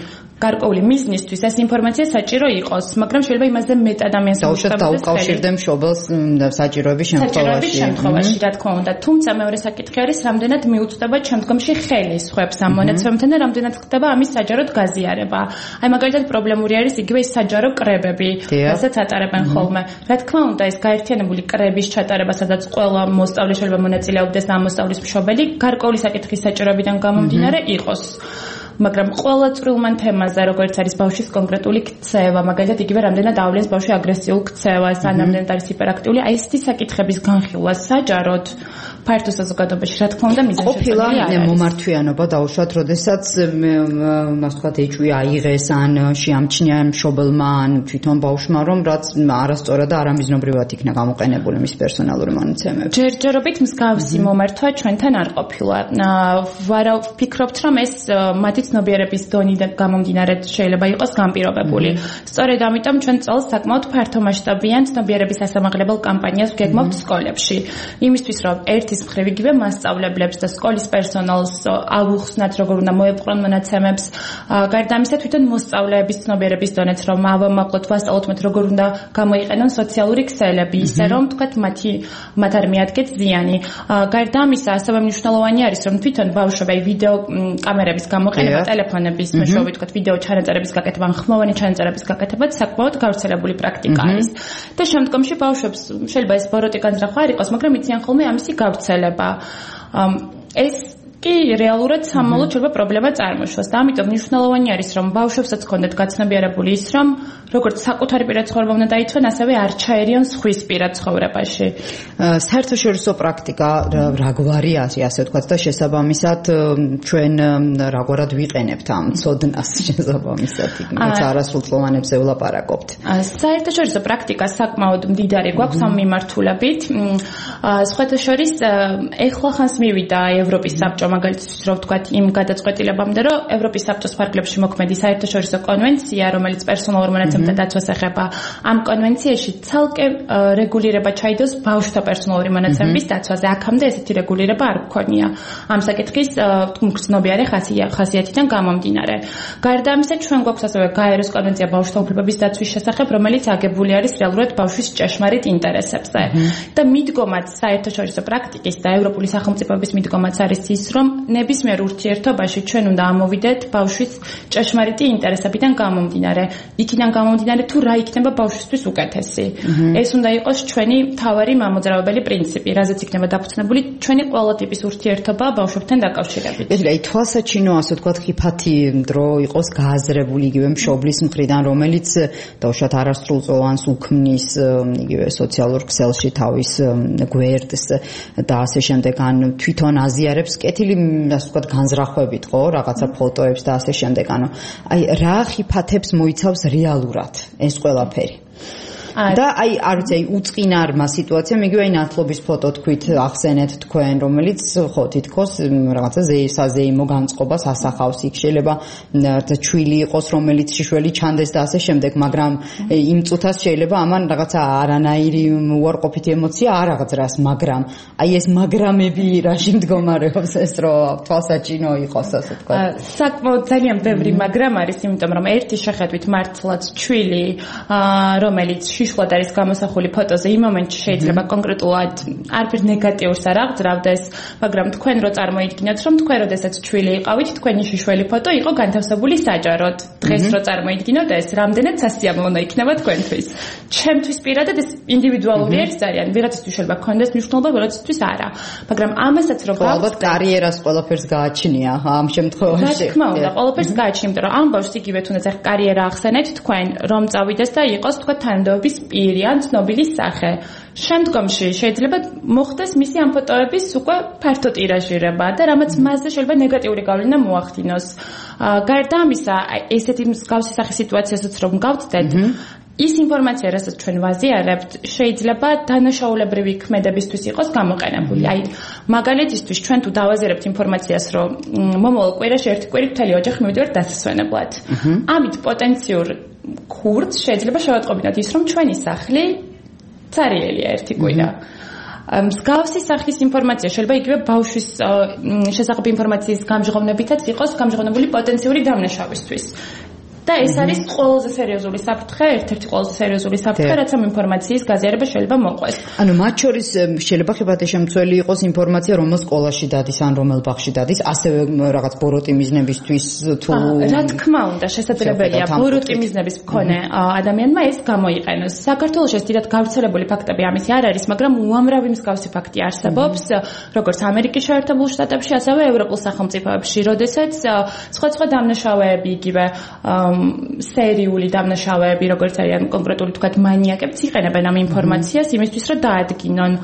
S9: გარკვეული მიზნისთვის ეს ინფორმაცია საჭირო იყოს, მაგრამ შეიძლება იმაზე მეტ ადამიანს
S3: დაუშვათ დაუკავშირდე მშობელს საჭიროების შემთხვევაში.
S9: საჭიროების შემთხვევაში, რა თქმა უნდა. თუმცა მეორე საკითხი არის, რამდენად მიუწვდება შემდგომში ხელის ხვებს ამ მონაცემებთან და რამდენად ხდება ამის საჯაროდ გაზიარება. აი მაგალითად პრობლემური არის იგივე ის საჯარო კრებები, რასაც ატარებენ ხოლმე. რა თქმა უნდა, ეს გაერთიანებული კრების ჩატარება, სადაც ყველა მოსწავლე შეიძლება მონაწილეობდეს და ამ მოსწავლის მშობელი გარკვეული საკითხის საჭიროებიდან გამომდინარე იყოს. მაგრამ ყველა წვრილმან თემაზე, როგორც არის ბავშვის კონკრეტული ქცევა, მაგალითად იგივე რამდენად ავლენს ბავშვი აგრესიულ ქცევას, ან რამდენად არის ჰიპერაქტიული, აი ესეთი საკითხების განხილვა საჯაროდ ფართო საზოგადოებაში, რა თქმა უნდა, მიზანშეწონილი არ არის.
S3: მომართვიანობა დაუშვათ, როდესაც მას თქვა ეჭვი აიღეს, ან შეამჩნია მშობელმა, ან თვითონ ბავშვმა, რომ რაც არასწორად და არამიზნობრივად იქნა გამოყენებული მის პერსონალური მონაცემები.
S9: ჯერჯერობით მსგავსი მომართვა ჩვენთან არ ყოფილა. ვარა ვფიქრობთ, რომ ეს მათი ცნობიერების დონიდან გამომდინარე შეიძლება იყოს განპირობებული. სწორედ ამიტომ ჩვენ წელს საკმაოდ ფართომასშტაბიან ცნობიერების ასამაღლებელ კამპანიას ვგეგმავთ სკოლებში. იმისთვის რომ ერთის მხრივ იგივე მასწავლებლებს და სკოლის პერსონალს ავუხსნათ როგორ უნდა მოეპყრონ მონაცემებს, გარდა ამისა თვითონ მოსწავლეების ცნობიერების დონეც რომ ავამაყლოთ, ვასწავლოთ მათ როგორ უნდა გამოიყენონ სოციალური ქსელები, ისე რომ თქვათ მათი მათ არ მიადგეთ ზიანი. გარდა ამისა ასევე მნიშვნელოვანი არის რომ თვითონ ბავშვები ვიდეო კამერების გამოყენება ტელეფონების მეშვეობით თქვათ ვიდეო ჩანაწერების გაკეთება, ხმოვანი ჩანაწერების გაკეთება საკმაოდ გავრცელებული პრაქტიკა არის. და შემდგომში ბავშვებს შეიძლება ეს ბოროტი განზრახვა არ იყოს, მაგრამ იციან ხოლმე ამისი გავრცელება. ეს კი რეალურად სამმავლოდ შეიძლება პრობლემა წარმოშოს და ამიტომ მნიშვნელოვანი არის რომ ბავშვებსაც ჰქონდეთ გაცნობიერებული ის რომ როგორც საკუთარი პირად ცხოვრება უნდა დაიცვან, ასევე არ ჩაერიონ სხვის პირად ცხოვრებაში.
S3: საერთაშორისო პრაქტიკა რაგვარია, ასე ვთქვათ და შესაბამისად ჩვენ რაგვარად ვიყენებთ ამ ცოდნას შესაბამისად, იქნებ არასრულწლოვანებზე ვლაპარაკობთ.
S9: საერთაშორისო პრაქტიკა საკმაოდ მდიდარი გვაქვს ამ მიმართულებით. სხვათა შორის ეხლა ხანს მივიდა ევროპის საბჭო მაგალითად რო ვთქვათ იმ გადაწყვეტილებამდე, რომ ევროპის საბჭოს ფარგლებში მოქმედი საერთაშორისო კონვენცია, რომელიც პერსონალურ მონაცემთა დაცვას ეხება, ამ კონვენციაში ცალკე რეგულირება ჩაიდოს ბავშვთა პერსონალური მონაცემების დაცვაზე. აქამდე ესეთი რეგულირება არ გქონია. ამ საკითხის მგრძნობიარე ხასიათიდან გამომდინარე. გარდა ამისა, ჩვენ გვაქვს ასევე გაეროს კონვენცია ბავშვთა უფლებების დაცვის შესახებ, რომელიც აგებული არის რეალურად ბავშვის ჭეშმარიტ ინტერესებზე. და მიდგომაც საერთაშორისო პრაქტიკის და ევროპული სახელმწიფოების მიდგომაც არის ის, რომ ნებისმიერ ურთიერთობაში ჩვენ უნდა ამოვიდეთ ბავშვის ჭეშმარიტი ინტერესებიდან გამომდინარე. იქიდან გამომდინარე თუ რა იქნება ბავშვისთვის უკეთესი. ეს უნდა იყოს ჩვენი მთავარი მამოძრავებელი პრინციპი, რაზეც იქნება დაფუძნებული ჩვენი ყველა ტიპის ურთიერთობა ბავშვებთან დაკავშირებით.
S3: ეს რა თვალსაჩინო, ასე ვთქვათ, ხიფათი დრო იყოს გააზრებული იგივე მშობლის მხრიდან, რომელიც დაუშვათ არასრულწლოვანს უქმნის იგივე სოციალურ ქსელში თავის გვერდს და ასე შემდეგ, ან თვითონ აზიარებს კეთილი, ასე ვთქვათ, განზრახვებით, ხო, რაღაცა ფოტოებს და ასე შემდეგ. ანუ აი რა ხიფათებს მოიცავს რეალურად ეს ყველაფერი. და აი არ ვიცი, აი უწყინარმა სიტუაციამ იგივე ნათლობის ფოტო თქვით ახსენეთ თქვენ, რომელიც ხო თითქოს რაღაცა საზეიმო განწყობას ასახავს. იქ შეიძლება ჩვილი იყოს, რომელიც შიშველი ჩანდეს და ასე შემდეგ, მაგრამ იმ წუთას შეიძლება ამან რაღაცა არანაირი უარყოფითი ემოცია არ აღძრას, მაგრამ აი ეს მაგრამები რაში მდგომარეობს ეს რომ თვალსაჩინო იყოს, ასე ვთქვათ.
S9: საკმაოდ ძალიან ბევრი მაგრამ არის, იმიტომ რომ ერთი შეხედვით მართლაც ჩვილი, რომელიც შიშვლად არის გამოსახული ფოტოზე, იმ მომენტში შეიძლება კონკრეტულად არაფერს ნეგატიურს არ აღძრავდეს, მაგრამ თქვენ რო წარმოიდგინოთ, რომ თქვენ როდესაც ჩვილი იყავით, თქვენი შიშველი ფოტო იყო განთავსებული საჯაროდ. დღეს რო წარმოიდგინოთ, ეს რამდენად სასიამოვნო იქნება თქვენთვის. ჩემთვის პირადად ეს ინდივიდუალური არის ძალიან. ვიღაცისთვის შეიძლება ქონდეს მნიშვნელობა, ვიღაცისთვის არა. მაგრამ ამასაც რო
S3: ალბათ კარიერას ყველაფერს გააჩნია ამ შემთხვევაში.
S9: რა თქმა უნდა, ყველაფერს გააჩნია, იმიტომ რომ ამ ბავშვს იგივე თუნდაც ახლა კარიერა ახსენეთ თქვენ, რომ წავიდეს და იყოს თქვა თანამდებობის პირი ან ცნობილი სახე. შემდგომში შეიძლება მოხდეს მისი ამ ფოტოების უკვე ფართო ტირაჟირება და რამაც მასზე შეიძლება ნეგატიური გავლენა მოახდინოს. გარდა ამისა, ესეთი მსგავსი სახის სიტუაციასაც რომ გავწდეთ, ის ინფორმაცია, რასაც ჩვენ ვაზიარებთ, შეიძლება დანაშაულებრივი ქმედებისთვის იყოს გამოყენებული. აი, მაგალითისთვის ჩვენ თუ დავაზიარებთ ინფორმაციას, რომ მომავალ კვირაში ერთი კვირი მთელი ოჯახი მივიდივართ დასასვენებლად. ამით პოტენციურ ქურდს შეიძლება შევატყობინოთ ის, რომ ჩვენი სახლი ცარიელია ერთი კვირა. მსგავსი სახის ინფორმაცია შეიძლება იგივე ბავშვის შესახებ ინფორმაციის გამჟღავნებითაც იყოს გამჟღავნებული პოტენციური დამნაშავისთვის. და ეს არის ყველაზე სერიოზული საფრთხე, ერთ-ერთი ყველაზე სერიოზული საფრთხე, რაც ამ ინფორმაციის გაზიარება შეიძლება მოყვეს.
S3: ანუ მათ შორის შეიძლება ხიბათაშემცველი იყოს ინფორმაცია, რომელ სკოლაში დადის ან რომელ ბაღში დადის, ასევე რაღაც ბოროტი მიზნებისთვის თუ
S9: რა თქმა უნდა, შესაძლებელია ბოროტი მიზნების მქონე ადამიანმა ეს გამოიყენოს. საქართველოს ეს დიდად გავრცელებული ფაქტები ამისი არ არის, მაგრამ უამრავი მსგავსი ფაქტი არსებობს, როგორც ამერიკის შეერთებულ შტატებში, ასევე ევროპულ სახელმწიფოებში, როდესაც სხვა-სხვა დამნაშავეები, იგივე სერიული დამნაშავეები, როგორც არიან კონკრეტული თქვათ მანიაკებიც იყენებენ ამ ინფორმაციას იმისთვის, რომ დაადგინონ.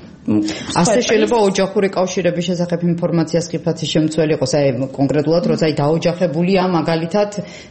S3: ასე შეიძლება ოჯახური კავშირების შესახებ ინფორმაციას ხიფათი შემცველი იყოს, აი კონკრეტულად როცა აი დაოჯახებულია მაგალითად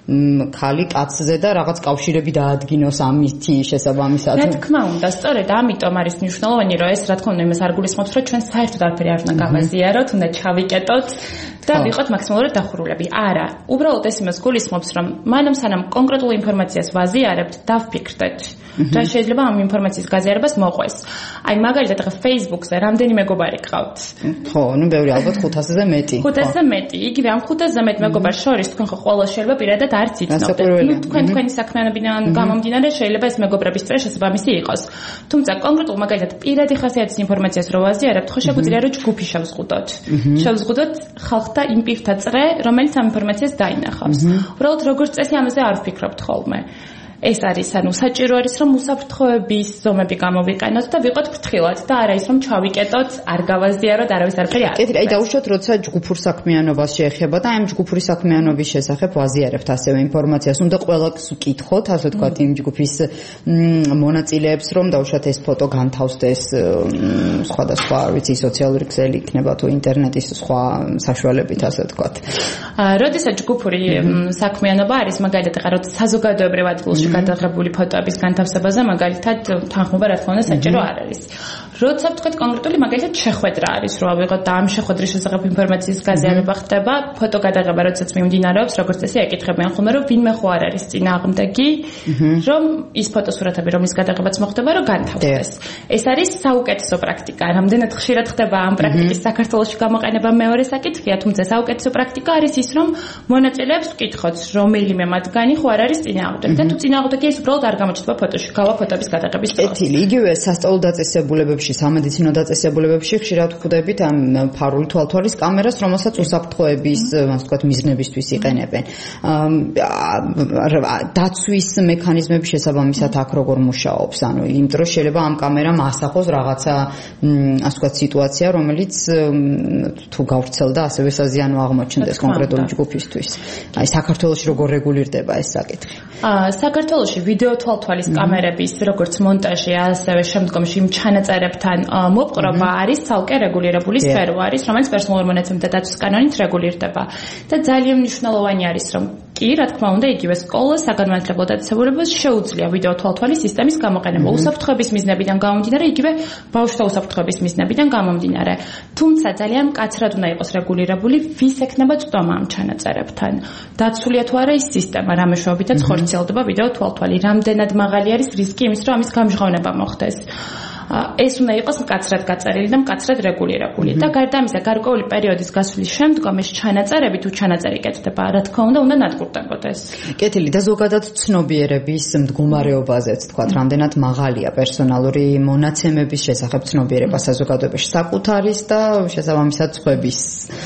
S3: ქალი კაცზე და რაღაც კავშირები დაადგინოს ამითი შესაბამისად.
S9: რა თქმა უნდა, სწორედ ამიტომ არის მნიშვნელოვანი, რომ ეს რა თქმა უნდა იმას არ გულისხმობთ, რომ ჩვენ საერთოდ არაფერი არ უნდა გავაზიაროთ, უნდა ჩავიკეტოთ და ვიყოთ მაქსიმალურად დახურულები. არა, უბრალოდ ეს იმას გულისხმობს, რომ მანამ სანამ კონკრეტულ ინფორმაციას ვაზიარებთ, დავფიქრდეთ, რა შეიძლება ამ ინფორმაციის გაზიარებას მოყვეს. აი მაგალითად ახლა Facebook-ზე რამდენი მეგობარი გყავთ?
S3: ხო, ну ბევრი ალბათ ხუთასზე მეტი.
S9: ხუთასზე მეტი. იგივე ამ ხუთასზე მეტ მეგობარს შორის თქვენ ხო ყველა შეიძლება პირადად არც იცნობთ. ну თქვენ თქვენი საქმიანობიდან გამომდინარე შეიძლება ეს მეგობრების წრე შესაბამისი იყოს. თუმცა კონკრეტულ მაგალითად პირადი ხასიათის ინფორმაციას რო ვაზიარებთ, ხო შეგვიძლია რომ ჯგუფი შევზღუდოთ. შევზღუდოთ ხალხთა იმ პირთა წრე, რომელიც ამ ინფორმაციას დაინახავს. უბრალოდ როგორც წესი ამაზე არ ვფიქრობთ ხოლმე. ეს არის, ანუ საჭირო არის, რომ უსაფრთხოების ზომები გამოვიყენოთ და ვიყოთ ფრთხილად და არა ის, რომ ჩავიკეტოთ, არ გავაზიაროთ, არავის არაფერი არ.
S3: კეთილი, აი დაუშვათ, როცა ჯგუფურ საქმიანობას შეეხება და ამ ჯგუფური საქმიანობის შესახებ ვაზიარებთ ასევე ინფორმაციას, უნდა ყველას ვკითხოთ, ასე ვთქვათ, იმ ჯგუფის მონაწილეებს, რომ დაუშვათ ეს ფოტო განთავსდეს სხვადასხვა, არ ვიცი, სოციალური ქსელი იქნება თუ ინტერნეტის სხვა საშუალებით, ასე ვთქვათ.
S9: როდესაც ჯგუფური საქმიანობა არის, მაგალითად, როცა საზოგადოებრივ ადგილში გადაღებული ფოტოების განთავსებაზე მაგალითად თანხმობა რა თქმა უნდა საჭირო არ არის. როცა ვთქვათ კონკრეტული მაგალითად შეხვედრა არის, რომ ავიღოთ და ამ შეხვედრის შესახებ ინფორმაციის გაზიარება ხდება, ფოტო გადაღება როდესაც მიმდინარეობს, როგორც წესი ეკითხებიან ხოლმე, რომ ვინმე ხო არ არის წინააღმდეგი, რომ ის ფოტოსურათები, რომლის გადაღებაც მოხდება, რომ განთავსდეს. ეს არის საუკეთესო პრაქტიკა. რამდენად ხშირად ხდება ამ პრაქტიკის საქართველოში გამოყენება მეორე საკითხია, თუმცა საუკეთესო პრაქტიკა არის ის, რომ მონაწილეებს ვკითხოთ, რომელიმე მათგანი ხო არ არის წინააღმდეგი და თუ წინააღმდეგი ის უბრალოდ არ გამოჩნდება ფოტოში, გავა ფოტოების გადაღების დროს.
S3: კეთილი, იგივე სასწავლო დაწესებულებებში, სამედიცინო დაწესებულებებში ხშირად ვხვდებით ამ ფარული თვალთვალის კამერას, რომელსაც უსაფრთხოების, ასე ვთქვათ, მიზნებისთვის იყენებენ. დაცვის მექანიზმები შესაბამისად აქ როგორ მუშაობს? ანუ იმ დროს შეიძლება ამ კამერამ ასახოს რაღაცა, ასე ვთქვათ, სიტუაცია, რომელიც თუ გავრცელდა, ასევე საზიანო აღმოჩნდეს კონკრეტული ჯგუფისთვის. აი საქართველოში როგორ რეგულირდება ეს საკითხი?
S9: საქართველოში ვიდეო თვალთვალის კამერების როგორც მონტაჟი, ასევე შემდგომში იმ ჩანაწერებთან მოპყრობა არის ცალკე რეგულირებული სფერო არის, რომელიც პერსონალურ მონაცემთა დაცვის კანონით რეგულირდება. და ძალიან მნიშვნელოვანი არის, რომ კი, რა თქმა უნდა, იგივე სკოლა, საგანმანათლებლო დაწესებულებას შეუძლია ვიდეო თვალთვალის სისტემის გამოყენება უსაფრთხოების მიზნებიდან გამომდინარე, იგივე ბავშვთა უსაფრთხოების მიზნებიდან გამომდინარე. თუმცა ძალიან მკაცრად უნდა იყოს რეგულირებული, ვის ექნება წვდომა ამ ჩანაწერებთან. დაცულია თუ არა ის სისტემა, რა მეშვეობითაც ხორციელდება ვიდეო თვალთვალი, რამდენად მაღალი არის რისკი იმის, რომ ამის გამჟღავნება მოხდეს. ეს უნდა იყოს მკაცრად გაწერილი და მკაცრად რეგულირებული. და გარდა ამისა, გარკვეული პერიოდის გასვლის შემდგომ ეს ჩანაწერები თუ ჩანაწერი კეთდება, რა თქმა უნდა, უნდა ნადგურდებოდეს.
S3: კეთილი, და ზოგადად ცნობიერების მდგომარეობაზეც თქვათ, რამდენად მაღალია პერსონალური მონაცემების შესახებ ცნობიერება საზოგადოებაში საკუთარის და შესაბამისად სხვების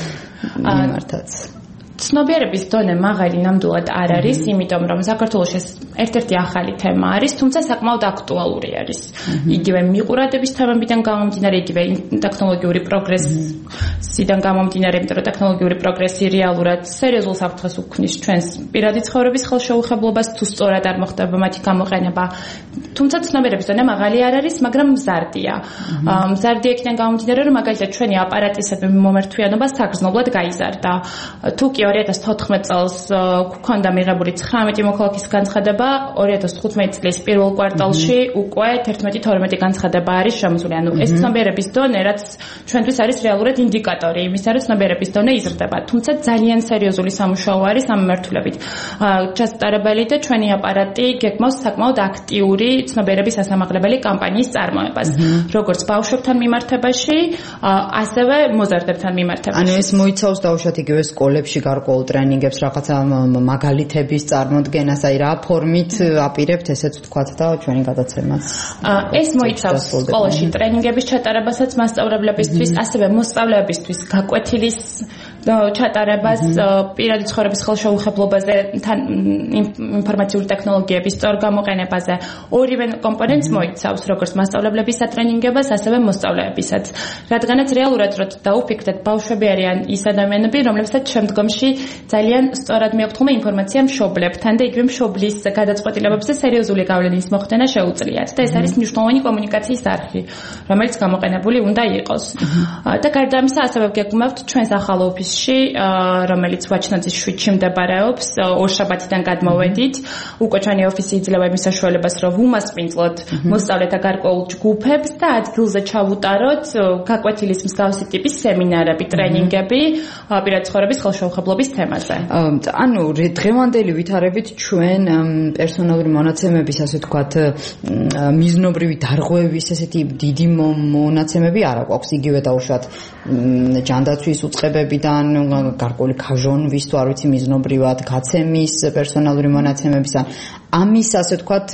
S3: მიმართაც.
S9: ცნობიერების დონე მაღალი ნამდვილად არ არის, იმიტომ რომ საქართველოში ერთ-ერთი ახალი თემა არის, თუმცა საკმაოდ აქტუალური არის. იგივე მიყურადების თემებიდან გამომდინარე, იგივე ტექნოლოგიური პროგრესიდან გამომდინარე, იმიტომ რომ ტექნოლოგიური პროგრესი რეალურად სერიოზულ საფრთხეს უქმნის ჩვენს პირადი ცხოვრების ხელშეუხებლობას, თუ სწორად არ მოხდება მათი გამოყენება. თუმცა ცნობიერების დონე მაღალი არ არის, მაგრამ მზარდია. მზარდია იქიდან გამომდინარე, რომ მაგალითად ჩვენი აპარატისები მომერთვიანობა საგრძნობლად გაიზარდა. თუ კი ორი ათას თოთხმეტ წელს გვქონდა მიღებული ცხრამეტი მოქალაქის განცხადება, ორი ათას თხუთმეტი წლის პირველ კვარტალში უკვე თერთმეტი თორმეტი განცხადება არის შემოსული. ანუ ეს ცნობიერების დონე, რაც ჩვენთვის არის რეალურად ინდიკატორი იმისა, რომ ცნობიერების დონე იზრდება. თუმცა ძალიან სერიოზული სამუშაო არის ამ მიმართულებით. ჩასატარებელი და ჩვენი აპარატი გეგმავს საკმაოდ აქტიური ცნობიერების ასამაღლებელი კამპანიის წარმოებას, როგორც ბავშვებთან მიმართებაში, ასევე მოზარდებთან მიმართებაში.
S3: ანუ ეს მოიცავს დაუშვათ იგივე სკოლებში გარკვეულ ტრენინგებს, რაღაცა მაგალითების წარმოდგენას, აი რა ფორმით აპირებთ ესეც ვთქვათ და ჩვენი გადაცემას.
S9: ეს მოიცავს სკოლაში ტრენინგების ჩატარებასაც მასწავლებლებისთვის, ასევე მოსწავლეებისთვის გაკვეთილის ჩატარებას პირადი ცხოვრების ხელშეუხებლობაზე, ინფორმაციული ტექნოლოგიების სწორ გამოყენებაზე. ორივე კომპონენტს მოიცავს, როგორც მასწავლებლების სატრენინგებას, ასევე მოსწავლეებისაც. რადგანაც რეალურად რო დაუფიქრდეთ, ბავშვები არიან ის ადამიანები, რომლებსაც შემდგომში ძალიან სწორად მიაქვთ ინფორმაცია მშობლებთან და იგივე მშობლის გადაწყვეტილებებზე სერიოზული გავლენის მოხდენა შეუძლიათ. და ეს არის მნიშვნელოვანი კომუნიკაციის არხი, რომელიც გამოყენებული უნდა იყოს. და გარდა ამისა, ასევე გეგმავთ ჩვენს ახალ ოფისში, რომელიც ვაჩნაძის შვიდში მდებარეობს, ორშაბათიდან გადმოვედით. უკვე ჩვენი ოფისი იძლევა იმის საშუალებას, რომ ვუმასპინძლოთ მოსწავლეთა გარკვეულ ჯგუფებს და ადგილზე ჩავუტაროთ გაკვეთილის მსგავსი ტიპის სემინარები, ტრენინგები პირადი ცხოვრების ხელშეუხებლობის თემაზე.
S3: ანუ დღევანდელი ვითარებით ჩვენ პერსონალური მონაცემების, ასე ვთქვათ, მიზნობრივი დარღვევის ესეთი დიდი მონაცემები არ აქვს. იგივე დაუშვათ ჯანდაცვის უწყებებიდან, გარკვეული ქაჟონვის, თუ არ ვიცი, მიზნობრივად გაცემის პერსონალური მონაცემებისა. ამის, ასე ვთქვათ,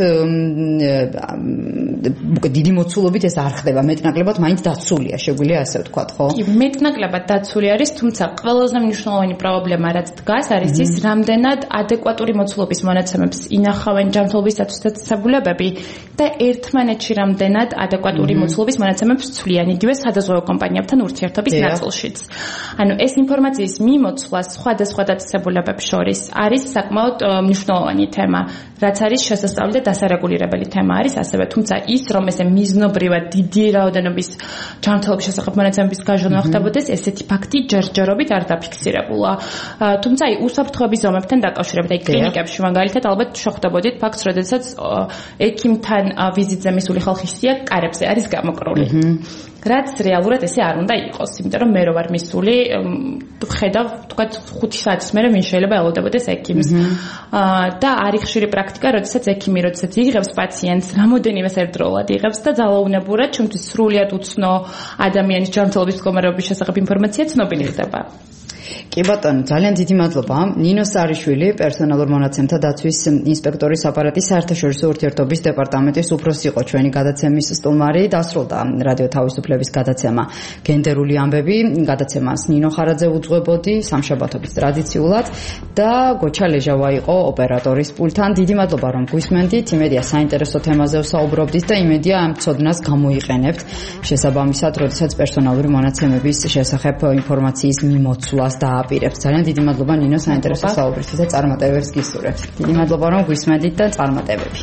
S3: დიდი მოცულობით ეს არ ხდება. მეტნაკლებად მაინც დაცულია, შეგვიძლია ასე ვთქვათ, ხო?
S9: კი, მეტნაკლებად დაცული არის, თუმცა ყველაზე მნიშვნელოვანი პრობლემა, რაც დგას, არის ის, რამდენად ადეკვატური მოცულობის მონაცემებს ინახავენ ჯანმრთელობის დაცვისმსახურებები და ერთმანეთში რამდენად ადეკვატური მოცულობის მონაცემებს ცვლიან, იგივე სხვადასხვა კომპანიებთან ურთიერთობის ნაწილშიც. ანუ ეს ინფორმაციის მიმოცვლა სხვადასხვა დაწესებულებებს შორის არის საკმაოდ მნიშვნელოვანი თემა, რაც არის შესასწავლი და დასარეგულირებელი თემა არის ასევე, თუმცა ის, რომ ესე მიზნობრივად დიდი რაოდენობის ჯანმრთელობის შესახებ მონაცემების გაჟონვა ხდებოდეს, ესეთი ფაქტი ჯერჯერობით არ დაფიქსირებულა. თუმცა აი უსაფრთხოების ზომებთან დაკავშირებით, აი კლინიკებში მაგალითად ალბათ შეხვდებოდით ფაქტს, როდესაც ექიმთან ვიზიტზე მისული ხალხი სია კარებზე არის გამოკრული. რაც რეალურად ესე არ უნდა იყოს, იმიტომ რომ მე რო ვარ მისული, ხედავ, თქვა ხუთი საათის მერე ვინ შეიძლება ელოდებოდეს ექიმს. და არის ხშირი პრაქტიკა, როდესაც ექიმი, როდესაც იღებს პაციენტს, რამოდენიმე ერთდროულად იღებს და ძალაუნებურად, ჩემთვის სრულიად უცნო ადამიანის ჯანმრთელობის მდგომარეობის შესახებ ინფორმაცია ცნობილი ხდება.
S3: კი ბატონო, ძალიან დიდი მადლობა. ნინო სარიშვილი, პერსონალურ მონაცემთა დაცვის ინსპექტორის აპარატის საერთაშორისო ურთიერთობის დეპარტამენტის უფროსი იყო ჩვენი გადაცემის სტუმარი. დასრულდა რადიო თავისუფლების გადაცემა გენდერული ამბები. გადაცემას ნინო ხარაძე უძღვებოდი, სამშაბათობით ტრადიციულად და გოჩა ლეჟავა იყო ოპერატორის პულტთან. დიდი მადლობა, რომ გვისმენდით. იმედია საინტერესო თემაზე ვსაუბრობდით და იმედია ამ ცოდნას გამოიყენებთ. შესაბამისად, როდესაც პერსონალური მონაცემების შესახებ ინფორმაციის მიმოცვლას დააპირებთ. ძალიან დიდი მადლობა ნინო საინტერესო საუბრისთვის და წარმატებებს გისურვებთ. დიდი მადლობა, რომ გვისმენდით და წარმატებები.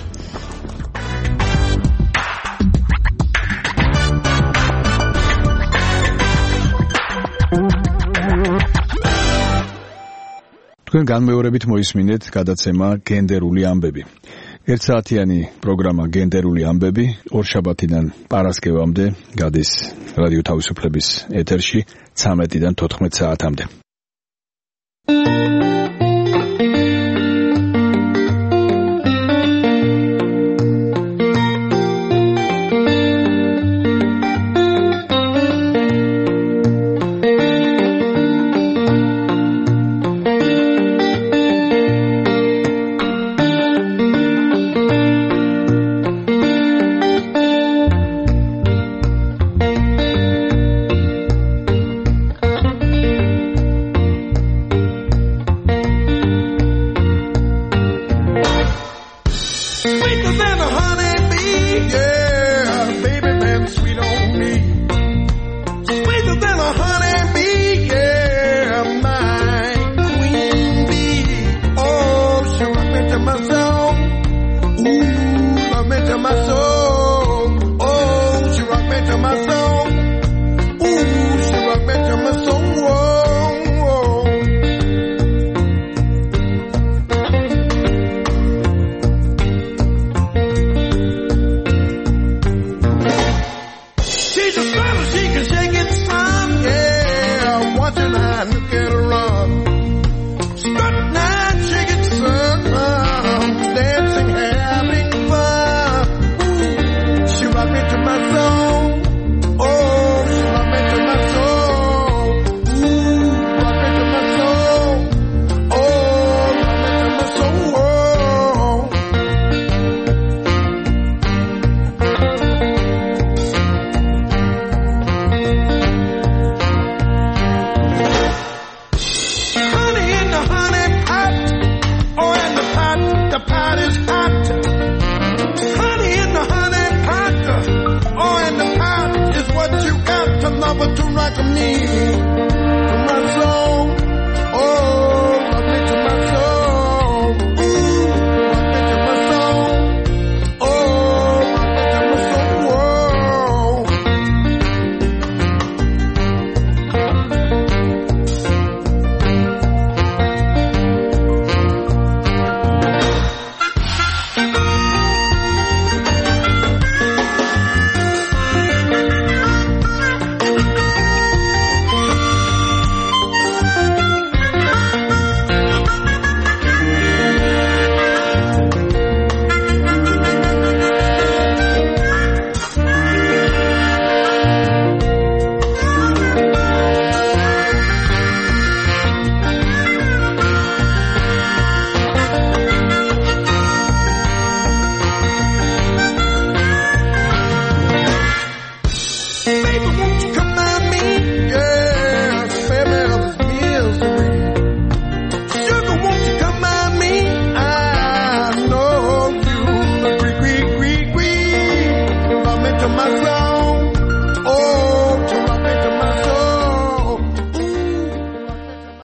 S2: თქვენ განმეორებით მოისმინეთ გადაცემა გენდერული ამბები. ერთსაათიანი პროგრამა გენდერული ამბები ორშაბათიდან პარასკევამდე გადის რადიო თავისუფლების ეთერში ცამეტიდან თოთხმეტ საათამდე.